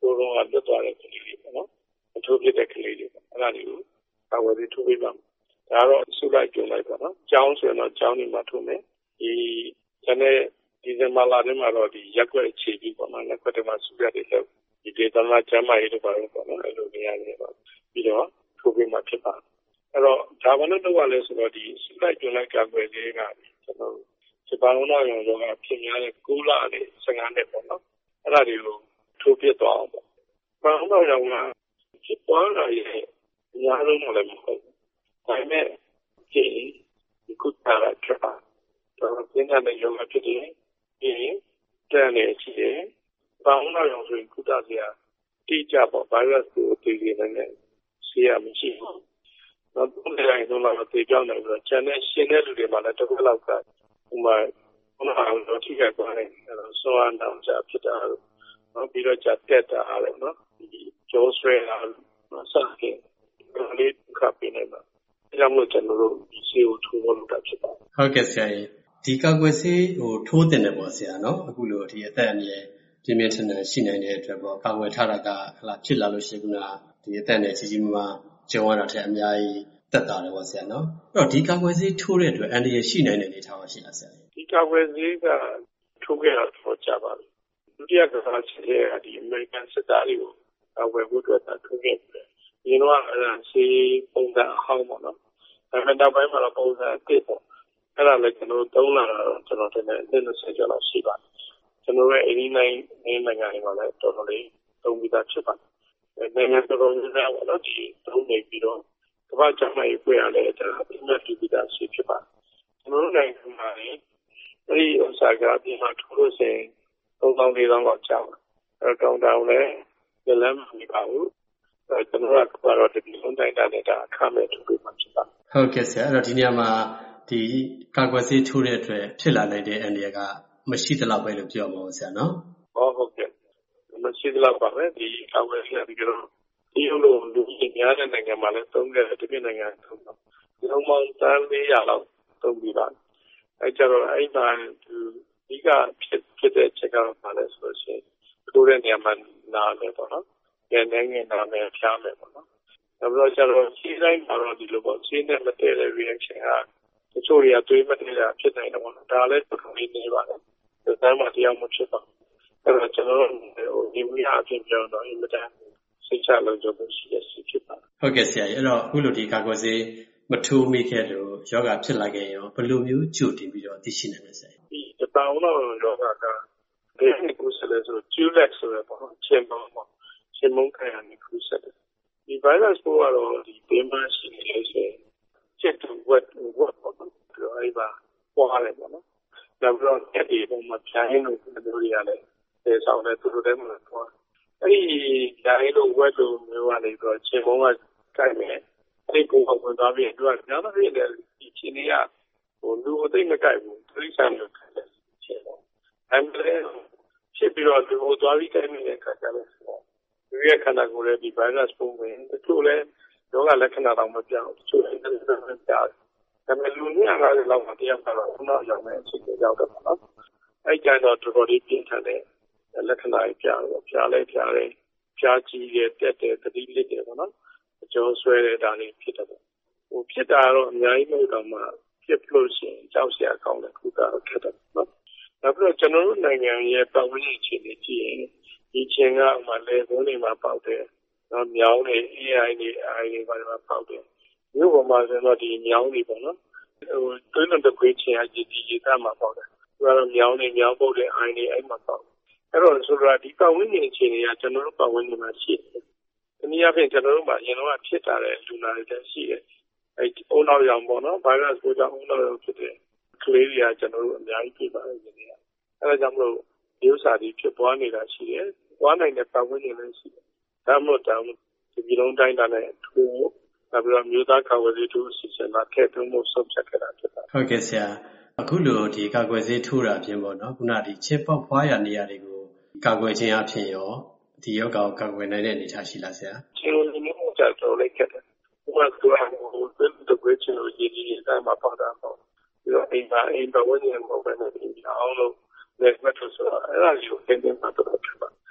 ကိုယ်တော်ကလွတ်သွားတဲ့ကလေးတွေပေါ့နော်အထူးဖြစ်တဲ့ကလေးတွေပေါ့အဲ့ဒါတွေကိုကာဝယ်ပြီးထိုးပေးပါမယ်ဒါတော့ဆုလိုက်ကြုံလိုက်ပါနော်ကျောင်းဆိုရင်တော့ကျောင်းတွေမှာထိုးမယ်ဒီကျန်တဲ့ဒီဇင်ဘာလထဲမှာတော့ဒီရက်ွက်အခြေပြီးပေါ့နော်ရက်ွက်တွေမှာဆုရတဲ့လောက်ဒီဒေသနာကျမ်းမာရေးတွေပါတော့ပေါ့နော်အဲ့လိုနေရာတွေပါပြီးတော့ထိုးပေးမှဖြစ်ပါအဲ့တော့ဒါဘာလို့လုပ်ရလဲဆိုတော့ဒီဆုလိုက်ကြုံလိုက်ကာကွယ်ရေးကကျွန်တော်ဒီဘာလို့တော့ရောကဖြစ်များတဲ့၉လနဲ့၁၅နှစ်ပေါ့နော်အဲ့ဒါတွေကိုထိုးပြသွားအောင်ပေါ့ဘာလို့တော့ရောကဖြစ်သွားတာရဲ့အများဆုံးလည်းမဟုတ်ဘူးဒါပေမဲ့ဒီကုသရာကတော့ပြင်းထန်တဲ့ရောဂါဖြစ်တယ်ဒီတန်နေချီတယ်ဘာမှမလုပ်ရင်ကုသစရာတိကျပေါ့ဗိုင်းရပ်စ်ကိုတည်နေတယ်ဆေးရမရှိဘူးတော့ဘယ်လိုလဲဆိုတော့တေကြောင်းတယ်ဆိုတော့ကျန်တဲ့ရှင်းတဲ့လူတွေမှာလည်းတစ်ခါလောက်ကဥမာဘုရားတော်ထိခိုက်သွားတယ်အဲတော့ဆွမ်းအောင်ကြဖြစ်တာနော်ပြီးတော့ကြတက်တာလည်းနော်ဒီဂျိုးဆွဲတာဆက်ကြည့်လေးခပ်ပြနေမှာဒါကြောင့်မို့ကျွန်တော်တို့ဒီဆေးကိုထိုးဖို့လုပ်တာဖြစ်ပါတယ်ဟုတ်ကဲ့ဆရာကြီးဒီကာကွယ်ဆေးဟိုထိုးတင်တယ်ပေါ့ဆရာနော်အခုလိုဒီအသက်အန္တရာယ်ပြင်းပြင်းထန်ထန်ရှိနိုင်တဲ့အတွက်ပေါ့ကာကွယ်ထားတာကဟလာဖြစ်လာလို့ရှိခုနဒီအသက်နဲ့ကြီးကြီးမားမားကျုံရတာတဲ့အများကြီးတက်တာတယ်ပေါ့ဆရာနော်အဲ့တော့ဒီကာကွယ်ဆေးထိုးတဲ့အတွက်အန္တရာယ်ရှိနိုင်တဲ့အနေအထားပါရှိလားဆရာဒီကာကွယ်ဆေးကထိုးခဲ့တာတော့ကြာပါပြီဒုတိယကစားချေကဒီအမေရိကန်စစ်သားတွေကိုကာကွယ်ဖို့အတွက်ထိုးခဲ့တယ်ဒီတော့အဲ့ဒါဆေးပုံစံအဟောင်းပေါ့နော်ဒါပေမဲ့နောက်ပိုင်းမှာတော့ပုံစံအသစ်ပေါ့အဲ့ဒါလည်းကျွန်တော်သုံးလာတော့ကျွန်တော်တင်တဲ့၂၀ကျော်လောက်ရှိပါတယ်ကျွန်တော်ရဲ့အိန္ဒိယနိုင်ငံတွေမှာလည်းတော်တော်လေးသုံးပြီးသားဖြစ်ပါတယ်နိုင်ငံတော်တော်များများပေါ့နော်ဒီသုံးနေပြီးတော့ကမ္ဘာ့ကျန်းမာရေးအဖွဲ့ကလည်းဒါအပြည့်မဲ့ပြီးသားရှိဖြစ်ပါတယ်ကျွန်တော်တို့နိုင်ငံမှာလည်းအဲ့ဒီဥစ္စာကပြင်မှာထိုးလို့ဆိုရင်သုံးသောင်းလေးသောင်းလောက်ကျပါတယ်အဲ့တော့တောင်းလည်းလည်းမပြီးပါဘူးကျွန်တော်ကတော့ဒီလုံးတိုင်းတာနဲ့ဒါအခမဲ့ထိုးပေးမှဖြစ်ပါဟုတ်ကဲ့ဆရာအဲ့တော့ဒီနေရာမှာဒီကာကွယ်ဆေးထိုးတဲ့အတွက်ဖြစ်လာနိုင်တဲ့အန္တရာယ်ကမရှိသလောက်ပဲလို့ပြောမှာပါဆရာနော်ဟုတ်ဟုတ်ကဲ့မရှိသလောက်ပါပဲဒီကာကွယ်ဆေးကဒီကတော့ဒီလိုလူကြီးများတဲ့နိုင်ငံမှာလည်းသုံးခဲ့တဲ့ဒီပြည်နိုင်ငံသုံးတော့ဒီလိုမှတန်းလေးရလောက်သုံးပြီးပါအဲကြတော့အဲ့ဒါဒီကဖြစ်ဖြစ်တဲ့ချက်ကတော့ပါလဲဆိုရှင်ထိုးတဲ့နေရာမှာနားမယ်ပေါ့နော်ကျန်တဲ့ငယ်နားမယ်ဖြားမယ်ပေါ့နော်ဒါပြီးတော့ကျတော့စီးတိုင်းမှာတော့ဒီလိုပေါ့စီးနဲ့မတည့်တဲ့ reaction ကတချို့တွေကတွေးမတည့်တာဖြစ်နိုင်တယ်ပေါ့နော်ဒါလည်းတော်တော်လေးနေပါတယ်ဒါမှမတရားမဖြစ်ပါဘူးအဲ့တော့ကျွန်တော်တို့ဒီဝိဟာအဖြစ်ပြောတော့အင်မတန်စိတ်ချလုံခြုံမှုရှိတဲ့စီဖြစ်ပါတယ်ဟုတ်ကဲ့ဆရာကြီးအဲ့တော့အခုလိုဒီကာကွယ်ဆေးမထိုးမိခဲ့လို့ယောဂဖြစ်လာခဲ့ရောဘယ်လိုမျိုးကြိုတင်ပြီးတော့သိရှိနိုင်မလဲဆရာကြီးဒီတောင်းတော့ယောဂကဒီနေ့ကိုဆက်လဲဆို Julex ဆိုရပေါ့နော်ချင်းပေါင်းပေါ့ချင်းမုန်းခံရနေခုဆက်တယ်ဒီ virus ကိုကတော့ဒီပင်ပန်းရှိနေလို့ဆိုရင်ချက်တူဝက်ဝက်ပေါ့နော်ပြောအဲ့ပါပွားတယ်ပေါ့နော်ဒါပြီးတော့အဲ့ဒီပုံမှာဖြာင်းလို့တို့တွေကလည်းအဲဆောင်တဲ့သူတို့တွေမှာပွားအဲ့ဒီဖြာင်းလို့ဝက်လို့မျိုးကနေပြီးတော့ချင်းမုန်းကကိုက်မယ်အဲ့ဒီပုံကဝင်သွားပြီးတော့ညနေပြည်တယ်ဒီချင်းတွေကဟိုလူအသိမကိုက်ဘူးသူစံလို့ခိုင်းတယ်ချင်းပေါ့အဲ့ဒါဖြစ်ပြီးတော့ဒီဟိုသွားပြီးကိုက်နေတဲ့ခါကျတော့ဒီရဲ့ခန္ဓာကိုယ်ရဲ့ဒီ virus ပုံဝင်တချို့လဲယောဂလက္ခဏာတော့မပြောင်းတချို့လည်းမပြောင်းဒါပေမဲ့လူကြီးအားလည်းလောက်မှတရားကတော့ဘုရားရောက်မဲ့အချိန်ကြောက်တယ်ပေါ့နော်အဲ့ကျတော့တော်တော်လေးပြင်းထန်တဲ့လက္ခဏာတွေပြတော့ပြလဲပြတယ်ပြကြီးရဲ့တက်တယ်တတိလစ်တယ်ပေါ့နော်အကျော်ဆွဲတဲ့ဒါလေးဖြစ်တယ်ပေါ့ဟိုဖြစ်တာတော့အများကြီးမဟုတ်တော့မှဖြစ်လို့ရှိရင်ကြောက်စရာကောင်းတဲ့ခုကတော့ခက်တယ်နော်နောက်ပြီးတော့ကျွန်တော်တို့နိုင်ငံရဲ့ပတ်ဝန်းကျင်အခြေအနေကြည့်ရင်ဒီချင်းကမှလေဘုန်းတွေမှာပေါက်တယ်နော်မြောင်းတွေ A I တွေ I တွေဘာတွေမှာပေါက်တယ်မြို့ပေါ်မှာဆိုတော့ဒီမြောင်းတွေပေါ့နော်ဟိုတွင်းတဲ့ခွေးချင်းအကြီးကြီးကမှပေါက်တယ်သူကတော့မြောင်းတွေမြောင်းပုတ်တဲ့ I တွေအဲ့မှာပေါက်အဲ့တော့ဆိုတော့ဒီပတ်ဝန်းကျင်အခြေအနေကကျွန်တော်တို့ပတ်ဝန်းကျင်မှာရှိတယ်ဒီနည်းအားဖြင့်ကျွန်တော်တို့မှာရင်တော့ဖြစ်တာတဲ့လူနာတွေလည်းရှိတယ်အဲ့အုံနောက်ရောင်ပေါ့နော် virus ကိုကြောင့်အုံနောက်ရောင်ဖြစ်တဲ့ကလေးတွေကကျွန်တော်တို့အများကြီးပြပါတယ်ဒီနေ့အဲ့ဒါကြောင့်မလို့ဒီဥစ္စာတွေဖြစ်ပွားနေတာရှိတယ်ပွားနိုင်တဲ့ပတ်ဝန်းကျင်လည်းရှိတယ်ဒါမှမဟုတ်တောင်ဒီပြည်လုံးတိုင်းတာနဲ့ထိုးနောက်ပြီးတော့မြို့သားကာကွယ်ဆေးထိုးအစီအစဉ်မှာထည့်သွင်းမှုဆုံးဖြတ်ခဲ့တာဖြစ်ပါတယ်ဟုတ်ကဲ့ဆရာအခုလိုဒီကာကွယ်ဆေးထိုးတာအပြင်ပေါ့နော်ခုနဒီချစ်ပေါက်ဖွားရနေရာတွေကိုကာကွယ်ခြင်းအပြင်ရောဒီယောဂကိုကာကွယ်နိုင်တဲ့အနေအထားရှိလားဆရာချင်းလုံးမျိုးကြောက်တော့လိုက်ခဲ့တယ်ဘုရားကဟိုတကွေးချင်းကိုရည်ရည်တိုင်းမှာပေါ့တာပေါ့ပြီးတော့အိမ်မှာအိမ်ဘဝညင်ပုံပဲနေပြီးအောင်လို့လက်မှတ်ထိုးဆိုအဲ့ဒါကိုသင်တင်မှာတော့ဖြစ်ပါ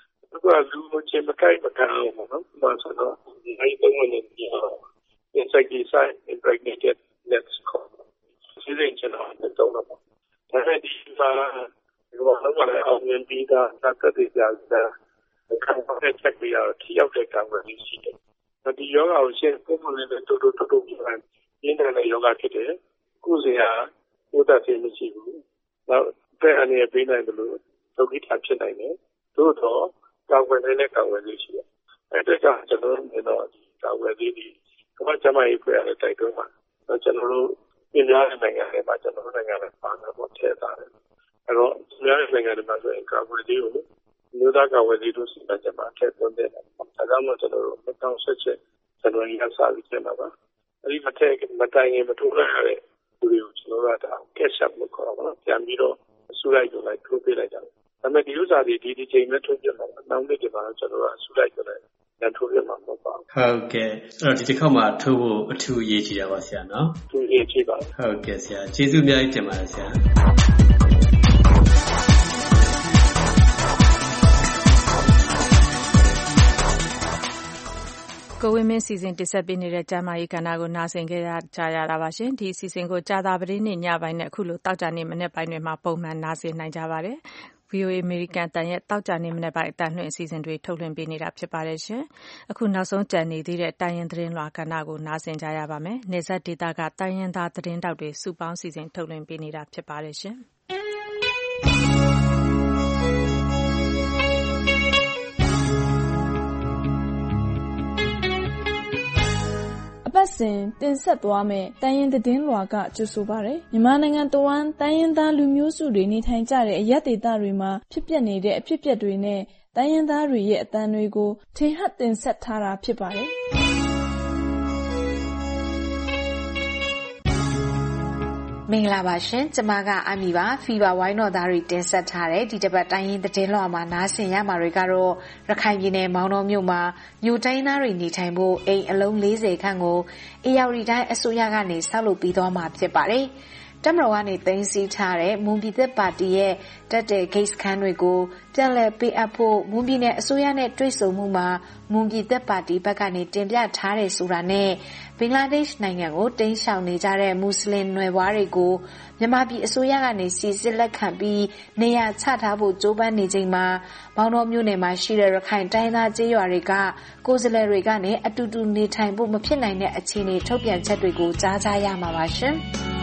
ကလူကိုချင်းမကိုက်မခံအောင်ပေါ့နော်။ဘာဆိုတော့ဒီတုန်းကနေပြီးတော့ insecticide impregnated nets ကိုစီစဉ်ချင်တော့တော့တော့ဒါနဲ့ဒီမှာဒီလိုမျိုးလည်းအောင်မြင်ပြီးသားသက်သေပြတာခံရတဲ့ချက်ပြရတော့ထိရောက်တဲ့ကောင်တွေရှိတယ်။ဒီယောဂကိုရှင်းပုံမှန်လည်းတူတူတူတူပြန်ရင်းတဲ့ယောဂဖြစ်တယ်။ကုစရာဥဒ္ဒစေမရှိဘူး။နောက်တဲ့အနေနဲ့ပြီးနိုင်တယ်လို့ဒုက္ခိတာဖြစ်နိုင်တယ်။သို့တော့ကောင်တွေနဲ့ကောင်တွေရှိတယ်။အဲ့ဒါကြောင့်ကျွန်တော်တို့တော့ကောင်တွေဒီကမ္ဘာ့ကျန်းမာရေးဖွဲ့ရတဲ့တိုက်တွန်းမှာကျွန်တော်တို့ပြည်များတဲ့နိုင်ငံတွေမှာကျွန်တော်တို့နိုင်ငံတွေပါတော့ထည့်ထားတယ်။အဲ့တော့ပြည်များတဲ့နိုင်ငံတွေမှာဆိုရင်ကောင်တွေကိုမျိုးသားကောင်တွေတို့စီမံချက်မှာထည့်သွင်းတယ်။ဒါကြောင့်မို့ကျွန်တော်တို့နှစ်ထောင်ဆက်ချက်ကျွန်တော်ရစပြီးကျမှာပါ။အဲ့ဒီမထည့်မတိုင်ရင်မထိုးလိုက်ရတဲ့လူတွေကိုကျွန်တော်တို့က catch up လုပ်ခေါ်ပါတော့ပြန်ပြီးတော့ဆူလိုက်တော့လိုက်ထိုးပေးလိုက်ကြတယ်။ဒါပေမဲ့ဒီဥစ္စာတွေဒီဒီချိန်မဲ့ထိုးပြမှာနောက်နေ့ဒီမှာကျွန်တော်တို့ကဆူလိုက်တော့လိုက်ပြန်ထိုးပြမှာမဟုတ်ပါဘူး။ဟုတ်ကဲ့အဲ့တော့ဒီတစ်ခေါက်မှာထိုးဖို့အထူးအရေးကြီးတာပါဆရာနော်။သူရေးကြည့်ပါဟုတ်ကဲ့ဆရာကျေးဇူးအများကြီးတင်ပါတယ်ဆရာကိုဝင်းမင်းစီစဉ်တင်ဆက်ပေးနေတဲ့ကျမ်းမာရေးကဏ္ဍကိုနားဆင်ကြကြရတာပါရှင်ဒီအစီအစဉ်ကိုကြာသပတေးနေ့ညပိုင်းနဲ့အခုလိုတောက်ကြနေမနေ့ပိုင်းတွေမှာပုံမှန်နားဆင်နိုင်ကြပါတယ် ဗီအိုအေ American တန်ရဲ့တောက်ကြနေမနေ့ပိုင်းအတန်လွှင့်အစီအစဉ်တွေထုတ်လွှင့်ပေးနေတာဖြစ်ပါတယ်ရှင်အခုနောက်ဆုံးကြံနေသေးတဲ့တိုင်းရင်းသတင်းလွှာကဏ္ဍကိုနားဆင်ကြရပါမယ်နေဆက်ဒေတာကတိုင်းရင်းသားသတင်းတောက်တွေစုပေါင်းစီစဉ်ထုတ်လွှင့်ပေးနေတာဖြစ်ပါတယ်ရှင်ပတ်စဉ်တင်ဆက်သွားမယ်တိုင်းရင်းသတင်းလွှာကကြိုဆိုပါရယ်မြန်မာနိုင်ငံတဝန်းတိုင်းရင်းသားလူမျိုးစုတွေနေထိုင်ကြတဲ့အရပ်ဒေသတွေမှာဖြစ်ပျက်နေတဲ့အဖြစ်အပျက်တွေနဲ့တိုင်းရင်းသားတွေရဲ့အသံတွေကိုထင်ဟပ်တင်ဆက်ထားတာဖြစ်ပါတယ်မင်္ဂလာပါရှင်ကျမကအမီပါဖီဗာဝိုင်းတော်သားတွေတင်ဆက်ထားတဲ့ဒီတစ်ပတ်တိုင်းရင်းသတင်းလွှာမှာနားဆင်ရမှာတွေကတော့ရခိုင်ပြည်နယ်မောင်တော်မြို့မှာမြို့တိုင်းသားတွေနေထိုင်ဖို့အိမ်အလုံး၄၀ခန့်ကိုအေရဝတီတိုင်းအစိုးရကနေဆောက်လုပ်ပြီးသွားမှာဖြစ်ပါတယ်တမတော်ကနေသိမ်းဆည်းထားတဲ့မွန်ပြည်သက်ပါတီရဲ့တက်တဲ့ gate ခန်းတွေကိုပြန်လည်ပေးအပ်ဖို့မွန်ပြည်နယ်အစိုးရနဲ့တွေ့ဆုံမှုမှာမွန်ပြည်သက်ပါတီဘက်ကနေတင်ပြထားတယ်ဆိုတာနဲ့ဘင်္ဂလားဒေ့ရှ်နိုင်ငံကိုတိမ်းရှောင်နေကြတဲ့မွတ်စလင်နွယ်ဖွားတွေကိုမြန်မာပြည်အစိုးရကနေစီစစ်လက်ခံပြီးနေရာချထားဖို့ကြိုးပမ်းနေချိန်မှာမောင်တော်မြို့နယ်မှာရှိတဲ့ရခိုင်တိုင်းသားကျေးရွာတွေကကိုယ်စားလှယ်တွေကနေအတူတူနေထိုင်ဖို့မဖြစ်နိုင်တဲ့အခြေအနေထုတ်ပြန်ချက်တွေကိုကြားကြရမှာပါရှင်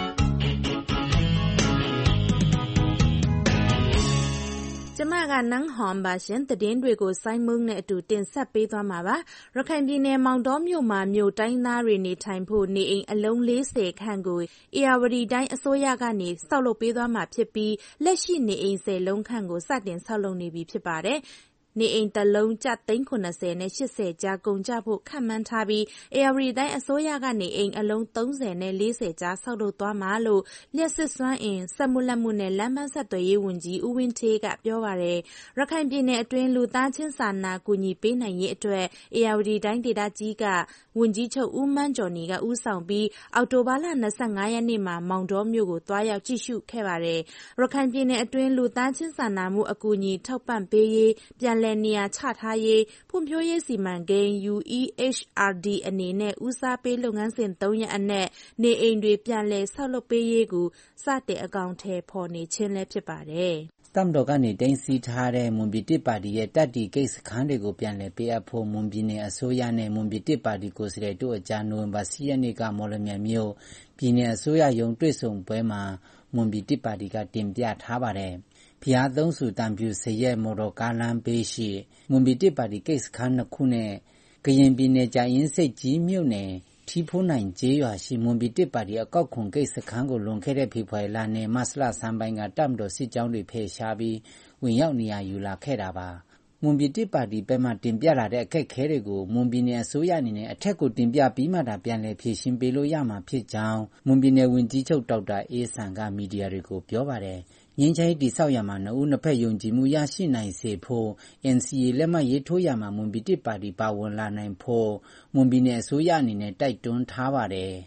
ကျမကနန်းဟွန်ပါရှင်သတင်းတွေကိုစိုင်းမုံနဲ့အတူတင်ဆက်ပေးသွားမှာပါရခိုင်ပြည်နယ်မောင်တော်မြို့မှာမြို့တိုင်းသားတွေနေထိုင်ဖို့နေအိမ်အလုံး၄၀ခန့်ကိုအေရဝတီတိုင်းအစိုးရကနေဆောက်လုပ်ပေးသွားမှာဖြစ်ပြီးလက်ရှိနေအိမ်၁၀လုံးခန့်ကိုစတင်ဆောက်လုပ်နေပြီဖြစ်ပါတယ်နေအိမ်တလုံးကျပ်သိန်း၇၀နဲ့၈၀ကြားကုန်ကျဖို့ခန့်မှန်းထားပြီးအေရဝတီတိုင်းအစိုးရကနေအိမ်အလုံး၃၀နဲ့၄၀ကြားဆောက်လုပ်သွားမှာလို့လျှက်စစ်စွမ်းအင်စက်မှုလက်မှုနဲ့လမ်းပန်းဆက်သွယ်ရေးဝန်ကြီးဦးဝင်းဌေးကပြောပါတယ်ရခိုင်ပြည်နယ်အတွင်းလူသားချင်းစာနာကူညီပေးနိုင်ရေးအတွက်အေရဝတီတိုင်းဒေသကြီးကဝန်ကြီးချုပ်ဦးမန်းကျော်နေကဦးဆောင်ပြီးအောက်တိုဘာလ၂၅ရက်နေ့မှာမောင်တော်မြို့ကိုတွားရောက်ကြည့်ရှုခဲ့ပါတယ်ရခိုင်ပြည်နယ်အတွင်းလူသားချင်းစာနာမှုအကူအညီထောက်ပံ့ပေးရေးပြန်လည်နေရာချထားရေးဖွံ့ဖြိုးရေးစီမံကိန်း U E H R D အနေနဲ့ဦးစားပေးလုပ်ငန်းစဉ်၃ရပ်အနက်နေအိမ်တွေပြန်လည်ဆောက်လုပ်ပေးရေးကိုစတင်အကောင်အထည်ဖော်နေခြင်းလည်းဖြစ်ပါတယ်တမ်တော်ကနေတင်းစီထားတဲ့မွန်ပြည်တစ်ပါတီရဲ့တပ်တီကိစ္စခန်းတွေကိုပြန်လည်ပေးအပ်ဖို့မွန်ပြည်နယ်အစိုးရနဲ့မွန်ပြည်တစ်ပါတီကိုယ်စားလှယ်တို့အကြားနိုဝင်ဘာ၈ရက်နေ့ကမော်လမြိုင်မြို့ပြည်နယ်အစိုးရရုံးတွေ့ဆုံပွဲမှာမွန်ပြည်တစ်ပါတီကတင်ပြထားပါတယ်ဖျားသုံးစုတံပြူစရဲမော်တော်ကားလမ်းဘေးရှိမွန်ပြည်တစ်ပါတီကိစ္စခန်းနှစ်ခုနဲ့ကရင်ပြည်နယ်ကြာရင်စိတ်ကြီးမြို့နယ်ထီဖိုးနိုင်ကျေးရွာရှိမွန်ပြည်တစ်ပါတီအကောက်ခွန်ကိစ္စခန်းကိုလွန်ခဲ့တဲ့ဖေဖော်ဝါရီလနဲ့မတ်လဆန်းပိုင်းကတပ်မတော်စစ်ကြောင်းတွေဖယ်ရှားပြီးဝင်ရောက်နေရာယူလာခဲ့တာပါမွန်ပြည်တစ်ပါတီဘက်မှတင်ပြလာတဲ့အခက်အခဲတွေကိုမွန်ပြည်နယ်အစိုးရအနေနဲ့အထက်ကိုတင်ပြပြီးမှသာပြန်လည်ဖြေရှင်းပေးလို့ရမှာဖြစ်ကြောင်းမွန်ပြည်နယ်ဝန်ကြီးချုပ်ဒေါက်တာအေးဆန်ကမီဒီယာတွေကိုပြောပါတယ်ငင်းချိုင်းတိဆောက်ရမှာနှစ်ဦးနှစ်ဖက်ယုံကြည်မှုရရှိနိုင်စေဖို့ N C A လက်မှတ်ရေးထိုးရမှာမွန်ပြည်တစ်ပါတီပါဝင်လာနိုင်ဖို့မွန်ပြည်နယ်အစိုးရအနေနဲ့တိုက်တွန်းထားပါတယ်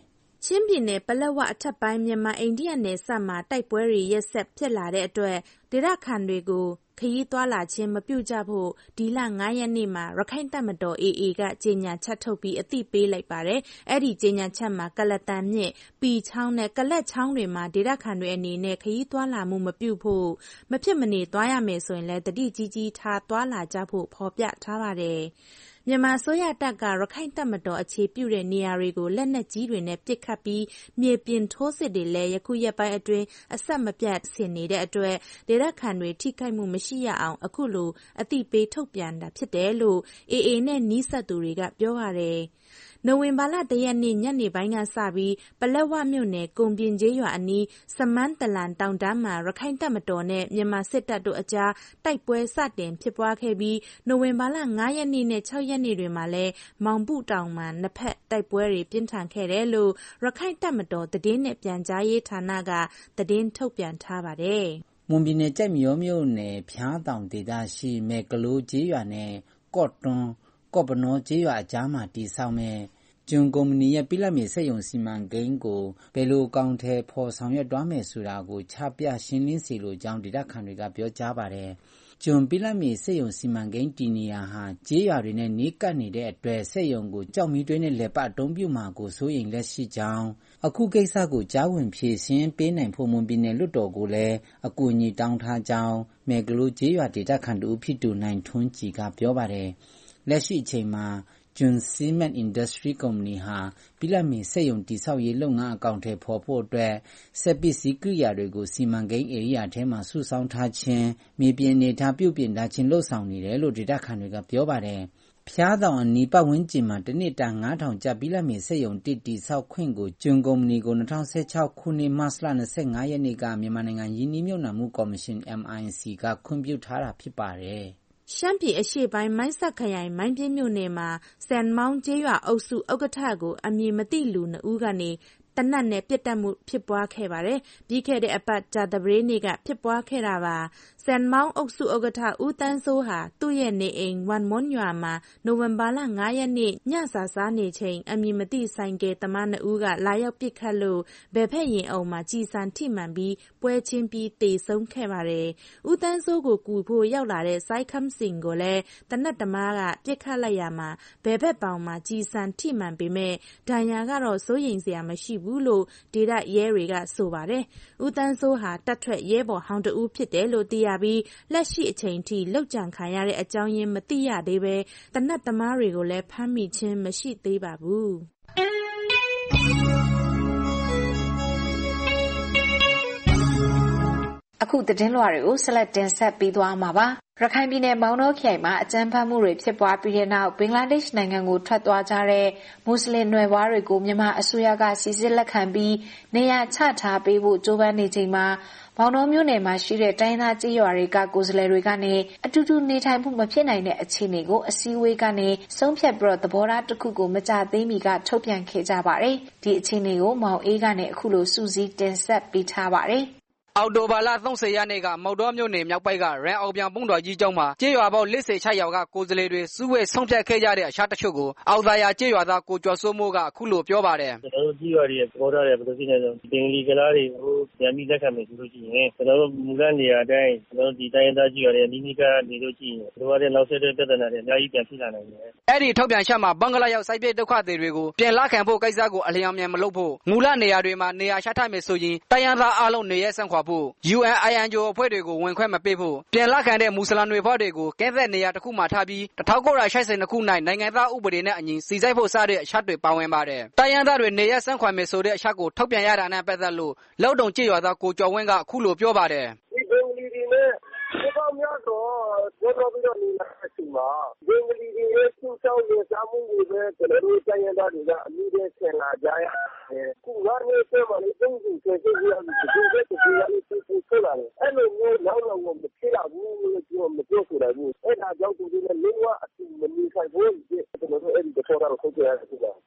ချင်းပြည်နယ်ပလက်ဝအထက်ပိုင်းမြန်မာအိန္ဒိယနယ်စပ်မှာတိုက်ပွဲတွေရက်ဆက်ဖြစ်လာတဲ့အတွက်ဒေသခံတွေကိုခရီးသွားလာခြင်းမပြုကြဖို့ဒီလ၅ရက်နေ့မှာရခိုင်တပ်မတော် အေအေ ကကြေညာချက်ထုတ်ပြီးအသိပေးလိုက်ပါတယ်။အဲ့ဒီကြေညာချက်မှာကလတန်မြစ်ပီချောင်းနဲ့ကလက်ချောင်းတွေမှာဒေသခံတွေအနေနဲ့ခရီးသွားလာမှုမပြုဖို့မဖြစ်မနေသွားရမယ်ဆိုရင်လည်းတတိကြီးကြီးထားသွားလာကြဖို့ဖော်ပြထားပါတယ်။မြန်မာအစိုးရတပ်ကရခိုင်တပ်မတော်အခြေပြုတဲ့နေရာတွေကိုလက်နက်ကြီးတွေနဲ့ပစ်ခတ်ပြီးမြေပြင်ထိုးစစ်တွေလည်းယခုရက်ပိုင်းအတွင်းအဆက်မပြတ်ဆင်နေတဲ့အတွက်ဒေသခံတွေထိခိုက်မှုမရှိရအောင်အခုလိုအသိပေးထုတ်ပြန်တာဖြစ်တယ်လို့ အေအေ နဲ့နီးစပ်သူတွေကပြောပါတယ်။နိုဝင်ဘာလတရက်နေ့ညနေပိုင်းကစပြီးပလက်ဝမြို့နယ်ကုန်ပြင်ကျေးရွာအနီးစမန်းတလန်တောင်တန်းမှာရခိုင်တပ်မတော်နဲ့မြန်မာစစ်တပ်တို့အကြားတိုက်ပွဲစတင်ဖြစ်ပွားခဲ့ပြီးနိုဝင်ဘာလ၅ရက်နေ့နဲ့၆ရက်နေ့တွေမှာလည်းမောင်ပုတောင်မှာနှစ်ဖက်တိုက်ပွဲတွေပြင်းထန်ခဲ့တယ်လို့ရခိုင်တပ်မတော်သတင်းနဲ့ပြန်ကြားရေးဌာနကသတင်းထုတ်ပြန်ထားပါတယ်။မွန်ပြည်နယ်ကြိုက်မြောမြို့နယ်ဖျားတောင်ဒေသရှိမဲကလိုကျေးရွာနဲ့ကော့တွန်းကော့ပနောကျေးရွာအကြားမှာတည်ဆောက်မဲ့ကျွန်းကုမ္ပဏီရဲ့ပြည်လက်မြေစက်ရုံစီမံကိန်းကိုဘယ်လိုကောင်ထဲဖော်ဆောင်ရွက်သွားမယ်ဆိုတာကိုချပြရှင်းလင်းစီလိုကြောင်းဒေသခံတွေကပြောကြားပါတယ်။ကျွန်းပြည်လက်မြေစက်ရုံစီမံကိန်းတည်နေရာဟာကျေးရွာတွေနဲ့နီးကပ်နေတဲ့အတွက်စက်ရုံကိုကြောက်မီးတွင်းနဲ့လက်ပတ်အုံပြုမှာကိုစိုးရိမ်လက်ရှိကြောင်းအခုကိစ္စကိုကြားဝင်ဖြေရှင်းပေးနိုင်ဖို့မွန်ပြည်နယ်လွှတ်တော်ကိုလည်းအကူအညီတောင်းထားကြောင်းမဲကလိုကျေးရွာဒေသခံတို့ဖြစ်သူနိုင်ထွန်းကြည်ကပြောပါတယ်။လက်ရှိအချိန်မှာကျွန်းစီမန့်အင်ဒစထရီကုမ္ပဏီဟာပြည်လက်မြေစက်ရုံတည်ဆောက်ရေးလုပ်ငန်းအကောင့်ထဲပေါ်ဖို့အတွက်စက်ပစ္စည်းကိရိယာတွေကိုစီမံကိန်းဧရိယာထဲမှာစုဆောင်းထားခြင်းမြေပြင်အနေထားပြုပြင်ထားခြင်းလုပ်ဆောင်နေတယ်လို့ဒေသခံတွေကပြောပါတယ်။ဖျားတောင်အနီးပတ်ဝန်းကျင်မှာတနစ်တာငါးထောင်ကျပ်ပြည်လက်မြေစက်ရုံတည်တည်ဆောက်ခွင့်ကိုကျွန်းကုမ္ပဏီကို၂၀၁၆ခုနှစ်မတ်လ၂၅ရက်နေ့ကမြန်မာနိုင်ငံယင်းနှိမ့်မြုပ်နှံမှုကော်မရှင် M I C ကခွင့်ပြုထားတာဖြစ်ပါတယ်။ရှမ်းပြည်အရှေ့ပိုင်းမိုင်းဆတ်ခရိုင်မိုင်းပြင်းမြို့နယ်မှာစန်မောင်းကျေးရွာအုပ်စုဥက္ကဋ္ဌကိုအမည်မသိလူနှစ်ဦးကနေတနတ်နဲ့ပြစ်တက်မှုဖြစ်ပွားခဲ့ပါတယ်။ပြီးခဲ့တဲ့အပတ်ကြာသပတေးနေ့ကဖြစ်ပွားခဲ့တာပါ။စန်မောင်းအုပ်စုဥက္ကဋ္ဌဦးတန်းစိုးဟာသူ့ရဲ့နေအိမ်ဝန်မွန်ရွာမှာနိုဝင်ဘာလ၅ရက်နေ့ညစာစားနေချိန်အမည်မသိဆိုင်ကယ်သမားနှစ်ဦးကလာရောက်ပစ်ခတ်လို့ဘယ်ဖက်ရင်အုံမှာကြည်စံထိမှန်ပြီးပွဲချင်းပြီးတေဆုံးခဲ့ပါတယ်။ဦးတန်းစိုးကိုကူဖို့ရောက်လာတဲ့စိုက်ခမ်စင်ကိုလည်းတနတ်သမားကပစ်ခတ်လိုက်ရမှာဘယ်ဖက်ပေါင်မှာကြည်စံထိမှန်ပေမဲ့ဒဏ်ရာကတော့စိုးရိမ်စရာမရှိဘူးလို့ဒေသရဲတွေကဆိုပါတယ်။ဦးတန်းစိုးဟာတပ်ထွက်ရဲဘော်ဟောင်းတဦးဖြစ်တယ်လို့သိရပြီးလက်ရှိအချိန်ထိလောက်ကြံခံရတဲ့အကြောင်းရင်းမသိရသေးပဲတနတ်သမားတွေကိုလည်းဖမ်းမိခြင်းမရှိသေးပါဘူး။အခုသတင်းလွှာတွေကိုဆက်လက်တင်ဆက်ပေးသွားမှာပါ။ရခိုင်ပြည်နယ်မောင်တောခရိုင်မှာအကြမ်းဖက်မှုတွေဖြစ်ပွားပြီးတဲ့နောက်ဘင်္ဂလားဒေ့ရှ်နိုင်ငံကိုထွက်သွားကြတဲ့မွတ်စလင်နွယ်ဖွားတွေကိုမြန်မာအစိုးရကစီစစ်လက်ခံပြီးနေရာချထားပေးဖို့ကြိုးပမ်းနေချိန်မှာမောင်တောမြို့နယ်မှာရှိတဲ့တိုင်းသားကြေးရွာတွေကကိုယ်စားလှယ်တွေကနေအတူတူနေထိုင်မှုမဖြစ်နိုင်တဲ့အခြေအနေကိုအစည်းအဝေးကနေဆုံးဖြတ်ပြီးတော့သဘောထားတစ်ခုကိုမကြသေးမီကထုတ်ပြန်ခဲ့ကြပါတယ်။ဒီအခြေအနေကိုမောင်အေးကနေအခုလိုစူးစီးတင်ဆက်ပေးထားပါတယ်။အော်တိုဘာလ၃၀ရက်နေ့ကမော်တော်မြို့နယ်မြောက်ပိုင်းကရန်အောင်ပြန်ပုံတော်ကြီးကျောင်းမှာကျေးရွာပေါင်း၄၆ရွာကကိုယ်စားလှယ်တွေစုဝေးဆုံးဖြတ်ခဲ့ကြတဲ့အချက်တချို့ကိုအောက်သာယာကျေးရွာသားကိုကျော်စိုးမိုးကအခုလိုပြောပါတယ်ကျွန်တော်တို့ကျေးရွာတွေရဲ့သဘောထားတွေဘယ်လိုဖြစ်နေလဲဆိုတင်လီကလားတွေကိုပြန်ပြီးလက်ခံမယ်ဆိုလို့ရှိရင်ကျွန်တော်တို့မူလနေရာတိုင်းကျွန်တော်တို့ဒီတိုင်းသားကျေးရွာတွေနီးနီးကနေလို့ရှိရင်တို့ရတဲ့နောက်ဆက်တွဲပြဿနာတွေအများကြီးပြန်ဖြစ်လာနိုင်တယ်အဲ့ဒီထုတ်ပြန်ချက်မှာဘင်္ဂလားရောက်စိုက်ပြည့်ဒုက္ခသည်တွေကိုပြန်လက်ခံဖို့ကိစ္စကိုအလျော်မြန်မလုပ်ဖို့မူလနေရာတွေမှာနေရာချထားမယ်ဆိုရင်တိုင်းသားအလုံးနေရဆန့်ခွာဖို့ U N I N G O အဖွဲ့တွေကိုဝင်ခွင့်မပေးဖို့ပြန်လက်ခံတဲ့မွတ်စလင်တွေဖွဲ့တွေကိုကင်းသက်နေရာတစ်ခုမှာထားပြီး၁၉၈၂ခုနိုင်နိုင်ငံသားဥပဒေနဲ့အညီစီဆိုင်ဖို့စတဲ့အချက်တွေပါဝင်ပါတယ်တိုင်းရင်းသားတွေနေရဆန့်ခွာမယ်ဆိုတဲ့အချက်ကိုထုတ်ပြန်ရတာနဲ့ပတ်သက်လို့လောက်တုံကျေးရွာသားကိုကျော်ဝင်းကအခုလိုပြောပါတယ်ဒီဘင်္ဂလီတွေနဲ့ဒီကောင်းများတော့ပြောပြီးတော့နေလာတဲ့အချိန်မှာဘင်္ဂလီတွေရဲ့သူ့ဆောင်ရဲ့စာမှုတွေပဲကျွန်တော်တို့တိုင်းရင်းသားတွေကအမှုတွေဆင်လာကြရတယ်ခုငါနေပြန်မလို့တုံးစုဆယ်ဆယ်ရပြီးဒီကတည်းကရည်သူ့ဆိုလာတယ်အဲ့လိုမျိုးနောက်တော့မဖြစ်ရဘူးလို့ပြောမပြောဆိုတာဘူးအဲ့ဒါကြောင့်သူတွေလည်းလုံးဝအတူမနေဆိုင်ဘူးကျွန်တော်တို့အဲ့ဒီတော့တော့ထုတ်ကြရတယ်ဆိုတာ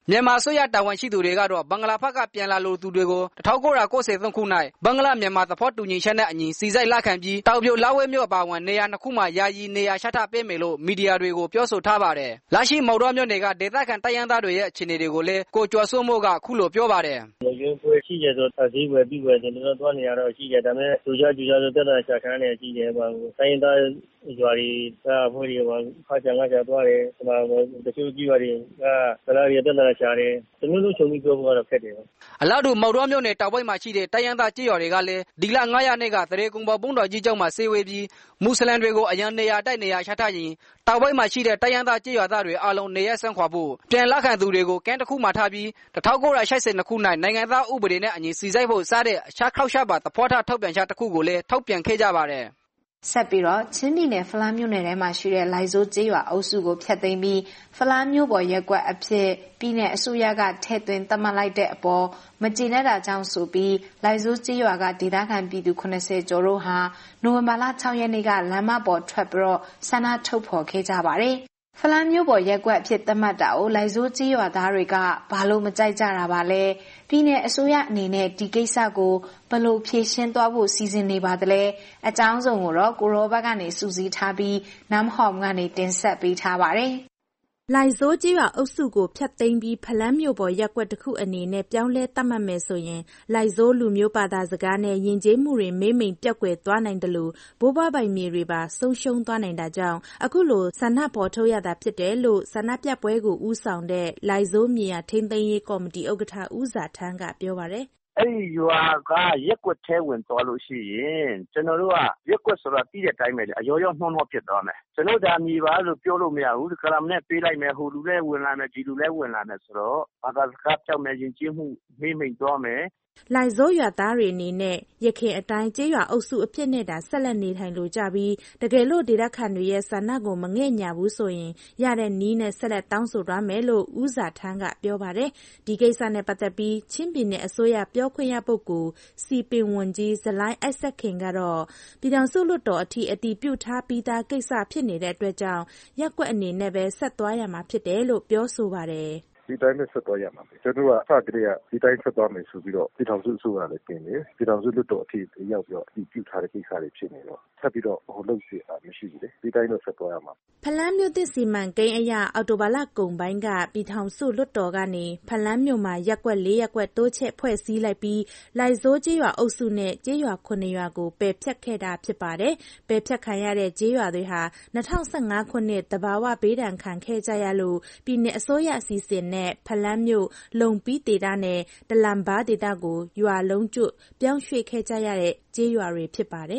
မြန်မာအစိုးရတာဝန်ရှိသူတွေကတော့ဘင်္ဂလားဘက်ကပြန်လာလိုသူတွေကို၁၉၉၃ခု၌ဘင်္ဂလားမြန်မာသဘောတူညီချက်နဲ့အညီစီစိတ်လက်ခံပြီးတောင်ပြိုလဝဲမြို့အပါအဝင်နေရာနှစ်ခုမှာယာယီနေရာချထားပေးမယ်လို့မီဒီယာတွေကိုပြောဆိုထားပါတယ်။လက်ရှိမော်တော်မြို့နယ်ကဒေသခံတိုင်းရင်းသားတွေရဲ့အခြေအနေတွေကိုလည်းကိုကျော်စိုးမိုးကခုလိုပြောပါတယ်။လူမျိုးပွဲရှိကြဆိုအစည်းအဝေးပြီးွယ်ကျွန်တော်တို့သွားနေရတော့ရှိကြဒါပေမဲ့လူကြကြကြဆိုတက်တာချခံနေရှိတယ်ဘာတိုင်းရင်းသားရွာတွေကအဖွဲ့တွေကဖာချန်ကကြသွားတယ်ဒီမှာတချို့ကြီးရွာတွေကဗလာရီတက်တာချတယ်တမျိုးလုံးချုပ်ပြီးပြောဖို့ကတော့ခက်တယ်။အလားတူမော်တော်မြို့နယ်တောင်ပိုင်းမှာရှိတဲ့တိုင်းရင်းသားကြီးရွာတွေကလည်းဒီလ၅ရက်နေ့ကသရေကုံပေါ်ဘုံတော်ကြီးကျောင်းမှာစေဝေးပြီးမွတ်စလင်တွေကိုအရန်နေရာတိုက်နေရာချထားရင်တောင်ပိုင်းမှာရှိတဲ့တိုင်းရင်းသားကြီးရွာသားတွေအလုံးနေရဆန်းခွာဖို့ပြန်လက်ခံသူတွေကိုကမ်းတစ်ခုမှာထားပြီး၁၉၈၂ခု၌နိုင်ငံသားဥပဒေနဲ့အညီစီဆိုင်ဖို့စတဲ့အခြားခောက်ရှားပါသဘောထားထုတ်ပြန်ချက်တစ်ခုကိုလည်းထုတ်ပြန်ခဲ့ကြပါတယ်။ဆက်ပြီးတော့ချင်းပြည်နယ်ဖလန်းမြို့နယ်ထဲမှာရှိတဲ့လိုင်ဇိုးကျေးရွာအုပ်စုကိုဖျက်သိမ်းပြီးဖလန်းမြို့ပေါ်ရက်ကွက်အဖြစ်ပြည်နယ်အစိုးရကထည့်သွင်းသတ်မှတ်လိုက်တဲ့အပေါ်မကျေနပ်တာကြောင့်ဆိုပြီးလိုင်ဇိုးကျေးရွာကဒေသခံပြည်သူ၇၀ကျော်တို့ဟာနိုဝင်ဘာလ၆ရက်နေ့ကလမ်းမပေါ်ထွက်ပြီးတော့ဆန္ဒထုတ်ဖော်ခဲ့ကြပါတယ်။ဖလန်းမြို့ပေါ်ရက်ကွက်အဖြစ်သတ်မှတ်တာကိုလိုင်ဇိုးကျေးရွာသားတွေကဘာလို့မကြိုက်ကြတာပါလဲပြည်နယ်အစိုးရအနေနဲ့ဒီကိစ္စကိုဘယ်လိုဖြေရှင်းသွားဖို့စီစဉ်နေပါသလဲအကြောင်းစုံကိုတော့ကိုရောဘတ်ကနေစူးစီးထားပြီးနမ်ဟောမ်ကနေတင်ဆက်ပေးထားပါတယ်လိုင်ဇိုးကျေးရွာအုပ်စုကိုဖျက်သိမ်းပြီးဖလန်းမြို့ပေါ်ရပ်ကွက်တစ်ခုအနေနဲ့ပြောင်းလဲသတ်မှတ်မယ်ဆိုရင်လိုင်ဇိုးလူမျိုးဘာသာစကားနဲ့ယဉ်ကျေးမှုတွေမေးမိန်ပြက်ကွယ်သွားနိုင်တယ်လို့ဘိုးဘွားပိုင်မြေတွေပါဆုံးရှုံးသွားနိုင်တာကြောင့်အခုလိုဆန္ဒပေါ်ထုတ်ရတာဖြစ်တယ်လို့ဆန္ဒပြပွဲကိုဦးဆောင်တဲ့လိုင်ဇိုးမြေယာထိန်းသိမ်းရေးကော်မတီဥက္ကဋ္ဌဦးဇာထန်းကပြောပါတယ်အဲ့ဒီရွာကရက်ကွက်ထဲဝင်သွားလို့ရှိရင်ကျွန်တော်တို့ကရက်ကွက်ဆိုတာပြီးတဲ့အတိုင်းပဲလေအရောရောနှောနှောဖြစ်သွားမယ်ကျွန်တော်ဒါမြေပါလို့ပြောလို့မရဘူးဒီကရမနဲ့ပေးလိုက်မယ်ဟိုလူလည်းဝင်လာမယ်ဒီလူလည်းဝင်လာမယ်ဆိုတော့ဘာသာစကားပြောင်းမယ်ယဉ်ကျေးမှုမေးမိန်သွားမယ်လိုင်ဇိုးရွာသားတွေအနေနဲ့ရခင်အတိုင်းကျေးရွာအုပ်စုအဖြစ်နဲ့တာဆက်လက်နေထိုင်လိုကြပြီးတကယ်လို့ဒေသခံတွေရဲ့ဆန္ဒကိုမငဲ့ညာဘူးဆိုရင်ရတဲ့နီးနဲ့ဆက်လက်တောင်းဆိုသွားမယ်လို့ဦးဇာထန်းကပြောပါတယ်ဒီကိစ္စနဲ့ပတ်သက်ပြီးချင်းပြည်နယ်အစိုးရပြောခွင့်ရပုဂ္ဂိုလ်စီပင်ဝန်ကြီးဇလိုင်းအိုက်ဆက်ခင်ကတော့ပြည်ထောင်စုလွှတ်တော်အထိအတည်ပြုထားပြီးသားကိစ္စဖြစ်နေတဲ့အတွက်ကြောင့်ရက်ကွက်အနေနဲ့ပဲဆက်သွားရမှာဖြစ်တယ်လို့ပြောဆိုပါတယ်ဒီတိုင်းနဲ့ဆက်သွားရမှာပဲကျွန်တော်ကအစကတည်းကဒီတိုင်းဆက်သွားမယ်ဆိုပြီးတော့ပြည်ထောင်စုအစိုးရလည်းပြင်တယ်ပြည်ထောင်စုလွှတ်တော်အထိရောက်ပြီးတော့အတည်ပြုထားတဲ့ကိစ္စတွေဖြစ်နေတော့ဆက်ပြီးတော့ဟိုလုပ်စီတာမရှိဘူးလေဒီတိုင်းတော့ဆက်သွားရမှာဖလန်းမြို့သစ်စီမံကိန်းအရအော်တိုဘာလကုန်ပိုင်းကပြည်ထောင်စုလွှတ်တော်ကနေဖလန်းမြို့မှာရက်ကွက်၄ရက်ကွက်တိုးချက်ဖွဲ့စည်းလိုက်ပြီးလိုင်ဇိုးကျေးရွာအုပ်စုနဲ့ကျေးရွာခုနှစ်ရွာကိုပယ်ဖျက်ခဲ့တာဖြစ်ပါတယ်ပယ်ဖျက်ခံရတဲ့ကျေးရွာတွေဟာ၂၀၁၅ခုနှစ်တဘာဝဘေးဒဏ်ခံခဲ့ကြရလို့ပြည်내အစိုးရအစီအစဉ်နဲ့ဖလန်းမြို့လုံပီးဒေသနဲ့တလန်ဘာဒေသကိုရွာလုံးကျွတ်ပြောင်းရွှေ့ခဲ့ကြရတဲ့ကျေးရွာတွေဖြစ်ပါတယ်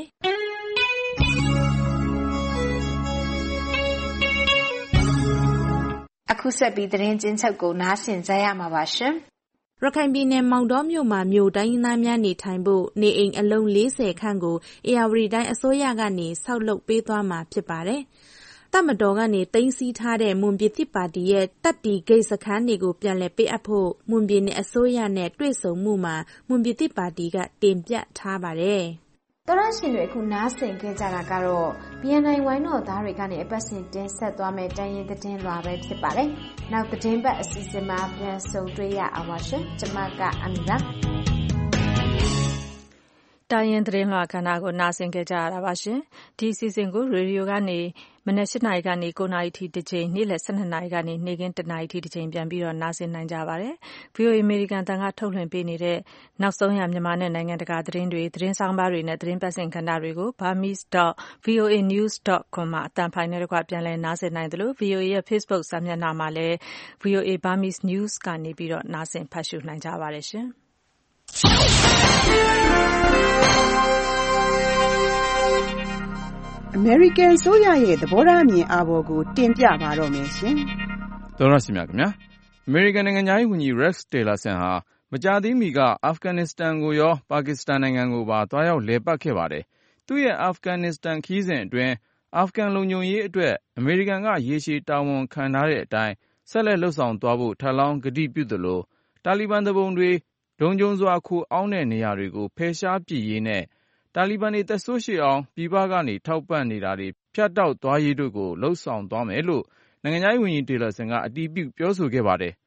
အခုဆက်ပြီးသတင်းချင်းချုပ်ကိုနားဆင်ကြရမှာပါရှင်ရခိုင်ပြည်နယ်မောင်တောမြို့မှာမြို့တိုင်းရင်းသားများနေထိုင်ဖို့နေအိမ်အလုံး၄၀ခန့်ကိုအေရဝတီတိုင်းအစိုးရကနေဆောက်လုပ်ပေးသွားမှာဖြစ်ပါတယ်။တပ်မတော်ကနေသိမ်းဆည်းထားတဲ့မွန်ပြည်သစ်ပါတီရဲ့တပ်တီဂိတ်စခန်းတွေကိုပြန်လည်ပေးအပ်ဖို့မွန်ပြည်နယ်အစိုးရနဲ့တွေ့ဆုံမှုမှာမွန်ပြည်သစ်ပါတီကတင်ပြထားပါတယ်။တော်ရရှင်တွေအခုနားဆင်ခဲ့ကြတာကတော့ ဘီ အန် အိုင် ဝိုင်းတော်သားတွေကနေအပတ်စဉ်တင်ဆက်သွားမယ့်တိုင်းရင်းသတင်းလွှာပဲဖြစ်ပါတယ်။နောက်သတင်းပတ်အစီအစဉ်မှာပြန်ဆုံတွေ့ရအောင်ပါရှင်။ကျွန်မကအမီပါတိုင်းရင်းသတင်းလွှာကဏ္ဍကိုနားဆင်ခဲ့ကြရတာပါရှင်။ဒီအစီအစဉ်ကိုရေဒီယိုကနေမနက်၈နာရီကနေ၉နာရီထိတစ်ချိန်နေ့လယ်၁၂နာရီကနေနေ့ခင်း၁နာရီထိတစ်ချိန်ပြန်ပြီးတော့နားဆင်နိုင်ကြပါတယ်။ ဗီအိုအေ အမေရိကန်တန်ကထုတ်လွှင့်ပေးနေတဲ့နောက်ဆုံးရမြန်မာနဲ့နိုင်ငံတကာသတင်းတွေသတင်းဆောင်ပါတွေနဲ့သတင်းပတ်စဉ်ကဏ္ဍတွေကို burmese dot v o a news dot com မှာအတန်ဖိုင်နဲ့တကွပြန်လည်နားဆင်နိုင်တယ်လို့ ဗီအိုအေ ရဲ့ Facebook စာမျက်နှာမှာလည်း ဗီအိုအေ Burmese News ကနေပြီးတော့နားဆင်ဖတ်ရှုနိုင်ကြပါတယ်ရှင်။အမေရိကန်အစိုးရရဲ့သဘောထားအမြင်အာဘော်ကိုတင်ပြပါတော့မယ်ရှင်။သောရရှိမြခင်ဗျာ။အမေရိကန်နိုင်ငံသားဝန်ကြီး Rex Tillerson ဟာမကြာသေးမီကအာဖဂန်နစ္စတန်ကိုရောပါကစ္စတန်နိုင်ငံကိုပါတွားရောက်လည်ပတ်ခဲ့ပါတယ်။သူ့ရဲ့အာဖဂန်နစ္စတန်ခရီးစဉ်အတွင်းအာဖဂန်လုံခြုံရေးအတွက်အမေရိကန်ကရေရှည်တာဝန်ခံထားတဲ့အတိုင်းဆက်လက်လှုပ်ဆောင်သွားဖို့ထပ်လောင်းကတိပြုသလိုတာလီဘန်သူပုန်တွေလုံခြုံစွာခိုအောင်းတဲ့နေရာတွေကိုဖယ်ရှားပစ်ရေးနဲ့တာလီဘန်တွေသက်ဆိုးရှည်အောင်ပြည်ပကနေထောက်ပံ့နေတာတွေဖြတ်တောက်သွားရေးတို့ကိုလှုပ်ဆောင်သွားမယ်လို့နိုင်ငံခြားရေးဝန်ကြီး Tillerson ကအတည်ပြုပြောဆိုခဲ့ပါတယ်။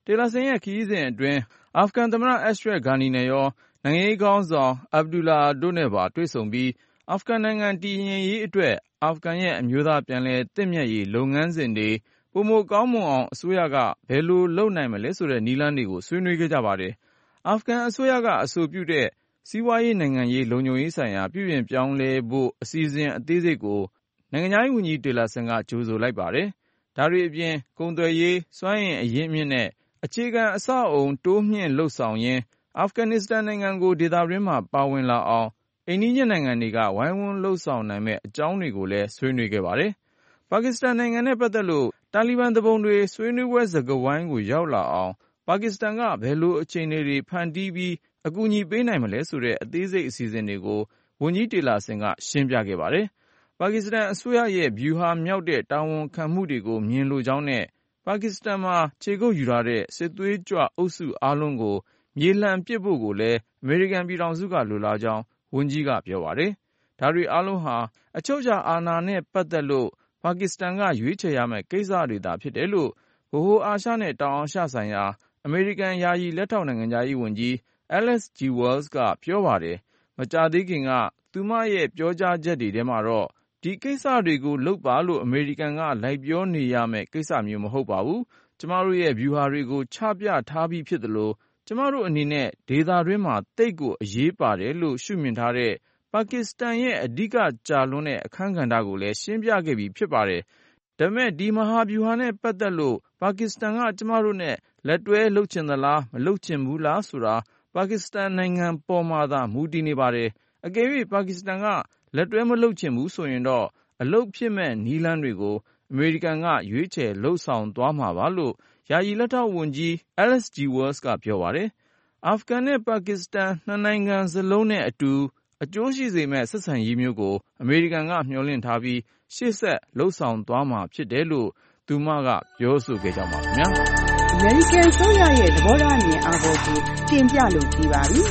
တေလာဆင်ရဲ့ခရီးစဉ်အတွင်းအာဖဂန်သမ္မတ Ashraf Ghani နဲ့ရောနိုင်ငံရေးခေါင်းဆောင် Abdullah တို့နဲ့ပါတွေ့ဆုံပြီးအာဖဂန်နိုင်ငံတည်ငြိမ်ရေးအတွက်အာဖဂန်ရဲ့အမျိုးသားပြန်လည်သင့်မြတ်ရေးလုပ်ငန်းစဉ်တွေပိုမိုကောင်းမွန်အောင်အစိုးရကဘယ်လိုလုပ်နိုင်မလဲဆိုတဲ့နည်းလမ်းတွေကိုဆွေးနွေးခဲ့ကြပါတယ်။အာဖဂန်အစိုးရကအဆိုပြုတဲ့စီးပွားရေးနိုင်ငံရေးလုံခြုံရေးဆိုင်ရာပြုပြင်ပြောင်းလဲဖို့အစီအစဉ်အသေးစိတ်ကိုနိုင်ငံခြားရေးဝန်ကြီးတေလာဆင်ကကြိုဆိုလိုက်ပါတယ်။ဒါတွေအပြင်ကုန်သွယ်ရေးစွမ်းအင်အရင်းအမြစ်နဲ့အခြေခံအဆောက်အုံတိုးမြှင့်လှုပ်ဆောင်ရင်းအာဖဂန်နစ္စတန်နိုင်ငံကိုဒေသတွင်းမှာပါဝင်လာအောင်အိမ်နီးချင်းနိုင်ငံတွေကဝိုင်းဝန်းလှုပ်ဆောင်နိုင်မဲ့အကြောင်းတွေကိုလည်းဆွေးနွေးခဲ့ပါတယ်။ပါကစ္စတန်နိုင်ငံနဲ့ပတ်သက်လို့တာလီဘန်သူပုန်တွေဆွေးနွေးပွဲစကားဝိုင်းကိုရောက်လာအောင်ပါကစ္စတန်ကဘယ်လိုအခြေအနေတွေဖန်တီးပြီးအကူအညီပေးနိုင်မလဲဆိုတဲ့အသေးစိတ်အစီအစဉ်တွေကိုဝန်ကြီးတေလာဆင်ကရှင်းပြခဲ့ပါတယ်။ပါကစ္စတန်အစိုးရရဲ့ဗျူဟာမြောက်တဲ့တာဝန်ခံမှုတွေကိုမြင်လိုကြောင်းနဲ့ပါကစ္စတန်မှာခြေကုပ်ယူထားတဲ့စစ်သွေးကြွအုပ်စုအားလုံးကိုမြေလှန်ပစ်ဖို့ကိုလည်းအမေရိကန်ပြည်ထောင်စုကလိုလားကြောင်းဝန်ကြီးကပြောပါတယ်။ဒါတွေအားလုံးဟာအချုပ်အခြာအာဏာနဲ့ပတ်သက်လို့ပါကစ္စတန်ကရွေးချယ်ရမယ့်ကိစ္စတွေသာဖြစ်တယ်လို့ဗဟိုအာရှနဲ့တောင်အာရှဆိုင်ရာအမေရိကန်ယာယီလက်ထောက်နိုင်ငံခြားရေးဝန်ကြီး Alice G. Wells ကပြောပါတယ်။မကြာသေးခင်ကသူမရဲ့ပြောကြားချက်တွေထဲမှာတော့ဒီကိစ္စတွေကိုလုပ်ပါလို့အမေရိကန်ကလိုက်ပြောနေရမယ့်ကိစ္စမျိုးမဟုတ်ပါဘူး။ကျမတို့ရဲ့ဗျူဟာတွေကိုချပြထားပြီးဖြစ်သလိုကျမတို့အနေနဲ့ဒေသတွင်းမှာတိတ်ကိုအရေးပါတယ်လို့ရှုမြင်ထားတဲ့ပါကစ္စတန်ရဲ့အဓိကကြာလွန်းတဲ့အခန်းကဏ္ဍကိုလည်းရှင်းပြခဲ့ပြီးဖြစ်ပါတယ်။ဒါပေမဲ့ဒီမဟာဗျူဟာနဲ့ပတ်သက်လို့ပါကစ္စတန်ကကျမတို့နဲ့လက်တွဲလုပ်ချင်သလားမလုပ်ချင်ဘူးလားဆိုတာပါကစ္စတန်နိုင်ငံပေါ်မှာသာမူတည်နေပါတယ်။အကယ်၍ပါကစ္စတန်ကလက်တွဲမလုပ်ချင်ဘူးဆိုရင်တော့အလုပ်ဖြစ်မဲ့နည်းလမ်းတွေကိုအမေရိကန်ကရွေးချယ်လှုပ်ဆောင်သွားမှာပါလို့ယာယီလက်ထောက်ဝန်ကြီး Alice G. Wells ကပြောပါတယ်။အာဖဂန်နဲ့ပါကစ္စတန်နှစ်နိုင်ငံစလုံးနဲ့အတူအကျိုးရှိစေမဲ့ဆက်ဆံရေးမျိုးကိုအမေရိကန်ကမျှော်လင့်ထားပြီးရှေ့ဆက်လှုပ်ဆောင်သွားမှာဖြစ်တယ်လို့သူမကပြောဆိုခဲ့ကြပါခင်ဗျာ။အမေရိကန်ဆိုရရဲ့သဘောထားအမြင်အားပေါ်ကိုတင်ပြလို့ကြည်ပါပြီ။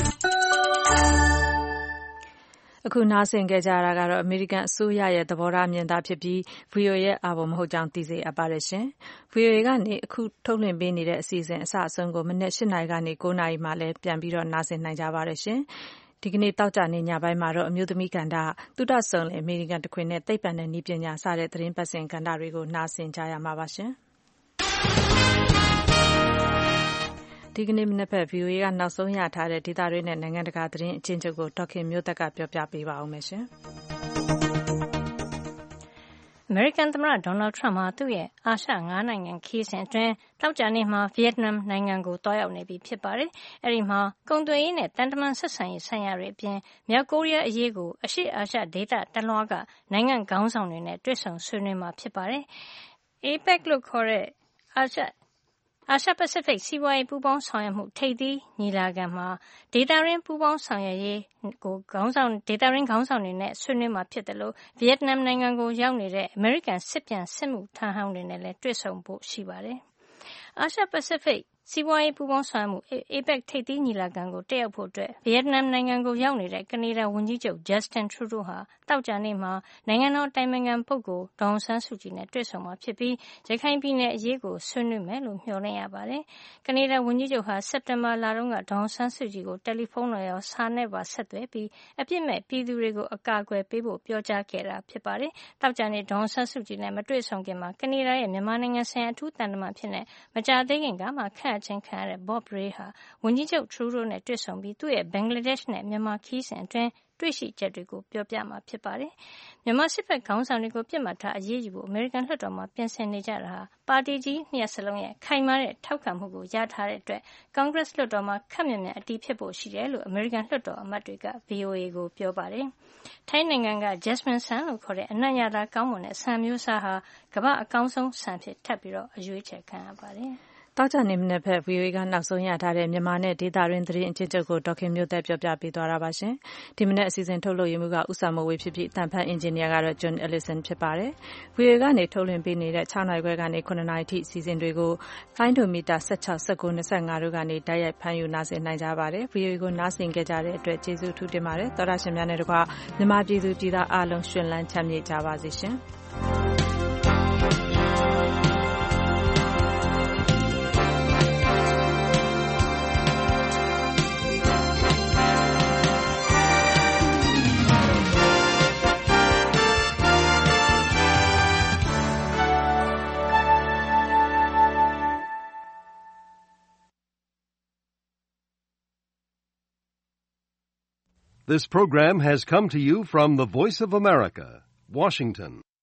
အခုနားဆင်ခဲ့ကြတာကတော့အမေရိကန်အစိုးရရဲ့သဘောထားမြင်သာဖြစ်ပြီး ဗီအိုအေ ရဲ့အာဘော်မဟုတ်ကြောင်းသိစေအပ်ပါတယ်ရှင်။ ဗီအိုအေ ကနေအခုထုတ်လွှင့်ပေးနေတဲ့အစီအစဉ်အစအဆုံးကိုမနက်၈နာရီကနေ၉နာရီမှလည်းပြန်ပြီးတော့နားဆင်နိုင်ကြပါတယ်ရှင်။ဒီကနေ့တောက်ကြနေညပိုင်းမှာတော့အမျိုးသမီးကဏ္ဍသုတဆုံလေအမေရိကန်တခွင်နဲ့သိပ္ပံနဲ့နည်းပညာစတဲ့သတင်းပတ်စဉ်ကဏ္ဍတွေကိုနားဆင်ကြရမှာပါရှင်။ဒီကနေ့မနက်ဖက် ဗီအိုအေ ကနောက်ဆုံးရထားတဲ့ဒေသတွင်းနဲ့နိုင်ငံတကာသတင်းအကျဉ်းချုပ်ကိုဒေါက်ခင်မျိုးသက်ကပြောပြပေးပါဦးမယ်ရှင်။အမေရိကန်သမ္မတဒေါ်နယ်ထရမ့်ဟာသူ့ရဲ့အာရှငါးနိုင်ငံခရီးစဉ်အတွင်းသောကြာနေ့မှာဗီယက်နမ်နိုင်ငံကိုသွားရောက်နေပြီဖြစ်ပါတယ်။အဲဒီမှာကုန်သွယ်ရေးနဲ့တန်တမန်ဆက်ဆံရေးဆိုင်ရာတွေအပြင်မြောက်ကိုရီးယားအရေးကိုအရှေ့အာရှဒေသတလွှားကနိုင်ငံခေါင်းဆောင်တွေနဲ့တွေ့ဆုံဆွေးနွေးမှာဖြစ်ပါတယ်။ အေပက် လို့ခေါ်တဲ့အာရှအာရှပစိဖိတ်စီးပွားရေးပူးပေါင်းဆောင်ရွက်မှုထိပ်သီးညီလာခံမှာဒေသရင်းပူးပေါင်းဆောင်ရွက်ရေးကိုခေါင်းဆောင်ဒေသရင်းခေါင်းဆောင်တွေနဲ့ဆွေးနွေးမှာဖြစ်တယ်လို့ဗီယက်နမ်နိုင်ငံကိုရောက်နေတဲ့အမေရိကန်စစ်ပြန်စစ်မှုထမ်းဟောင်းတွေနဲ့လည်းတွေ့ဆုံဖို့ရှိပါတယ်။အာရှပစိဖိတ်စီးပွားရေးပူးပေါင်းဆောင်ရွက်မှု အေပက် ထိပ်သီးညီလာခံကိုတက်ရောက်ဖို့အတွက်ဗီယက်နမ်နိုင်ငံကိုရောက်နေတဲ့ကနေဒါဝန်ကြီးချုပ် Justin Trudeau ဟာတောက်ကြနေ့မှာနိုင်ငံတော်တိုင်ပင်ခံပုဂ္ဂိုလ်ဒေါ်အောင်ဆန်းစုကြည်နဲ့တွေ့ဆုံမှာဖြစ်ပြီးရခိုင်ပြည်နယ်အရေးကိုဆွေးနွေးမယ်လို့မျှော်လင့်ရပါတယ်။ကနေဒါဝန်ကြီးချုပ်ဟာစက်တင်ဘာလတုန်းကဒေါ်အောင်ဆန်းစုကြည်ကိုတယ်လီဖုန်းနဲ့ရောစာနဲ့ပါဆက်သွယ်ပြီးအပြစ်မဲ့ပြည်သူတွေကိုအကာအကွယ်ပေးဖို့ပြောကြားခဲ့တာဖြစ်ပါတယ်။တောက်ကြနေ့ဒေါ်အောင်ဆန်းစုကြည်နဲ့မတွေ့ဆုံခင်မှာကနေဒါရဲ့မြန်မာနိုင်ငံဆိုင်ရာအထူးတန်တမန်ဖြစ်နေမကြာသေးခင်ကမှခန့်အပ်ခြင်းခံရတဲ့ Bob Rae ဟာဝန်ကြီးချုပ် Trudeau နဲ့တွေ့ဆုံပြီးသူ့ရဲ့ဘင်္ဂလားဒေ့ရှ်နဲ့မြန်မာခရီးစဉ်အတွင်းတွေ့ရှိချက်တွေကိုပြောပြမှာဖြစ်ပါတယ်။မြန်မာစစ်ဘက်ခေါင်းဆောင်တွေကိုပြစ်မှတ်ထားအရေးယူဖို့အမေရိကန်လွှတ်တော်မှာပြင်ဆင်နေကြတာဟာပါတီကြီးနှစ်ရပ်စလုံးရဲ့ခိုင်မာတဲ့ထောက်ခံမှုကိုရထားတဲ့အတွက်ကွန်ဂရက်လွှတ်တော်မှာခပ်မြန်မြန်အတည်ဖြစ်ဖို့ရှိတယ်လို့အမေရိကန်လွှတ်တော်အမတ်တွေက ဗွီအိုအေ ကိုပြောပါတယ်။ထိုင်းနိုင်ငံက Jasmine ဆန်လို့ခေါ်တဲ့အနံ့ရတာကောင်းမွန်တဲ့ဆန်မျိုးစားဟာကမ္ဘာအကောင်းဆုံးဆန်ဖြစ်ထပ်ပြီးတော့အရွေးချယ်ခံရပါတယ်။တောက်ကြနေမနေ့ဖက် ဗီအိုအေ ကနောက်ဆုံးရထားတဲ့မြန်မာနဲ့ဒေသရင်းသတင်းအကျဉ်းချုပ်ကိုဒေါက်ခင်မျိုးသက်ပြောပြပေးသွားတာပါရှင်။ဒီမနေ့အစီအစဉ်ထုတ်လုပ်ရမှုကဥစ္စာမဝေဖြစ်ဖြစ်တန်ဖန်အင်ဂျင်နီယာကတော့ John Ellison ဖြစ်ပါတယ်။ ဗီအိုအေ ကနေထုတ်လွှင့်ပေးနေတဲ့၆နာရီခွဲကနေ၇နာရီထိအစီအစဉ်တွေကိုလိုင်းဒိုမီတာ၁၆ ၁၉ ၂၅တို့ကနေတိုက်ရိုက်ဖမ်းယူနားဆင်နိုင်ကြပါတယ်။ ဗီအိုအေ ကိုနားဆင်ခဲ့ကြတဲ့အတွက်ကျေးဇူးထူးတင်ပါတယ်။သောတာရှင်များနဲ့တကွမြန်မာပြည်သူပြည်သားအားလုံးရှင်လန်းချမ်းမြေ့ကြပါစေရှင်။ This program has come to you from the Voice of America, Washington.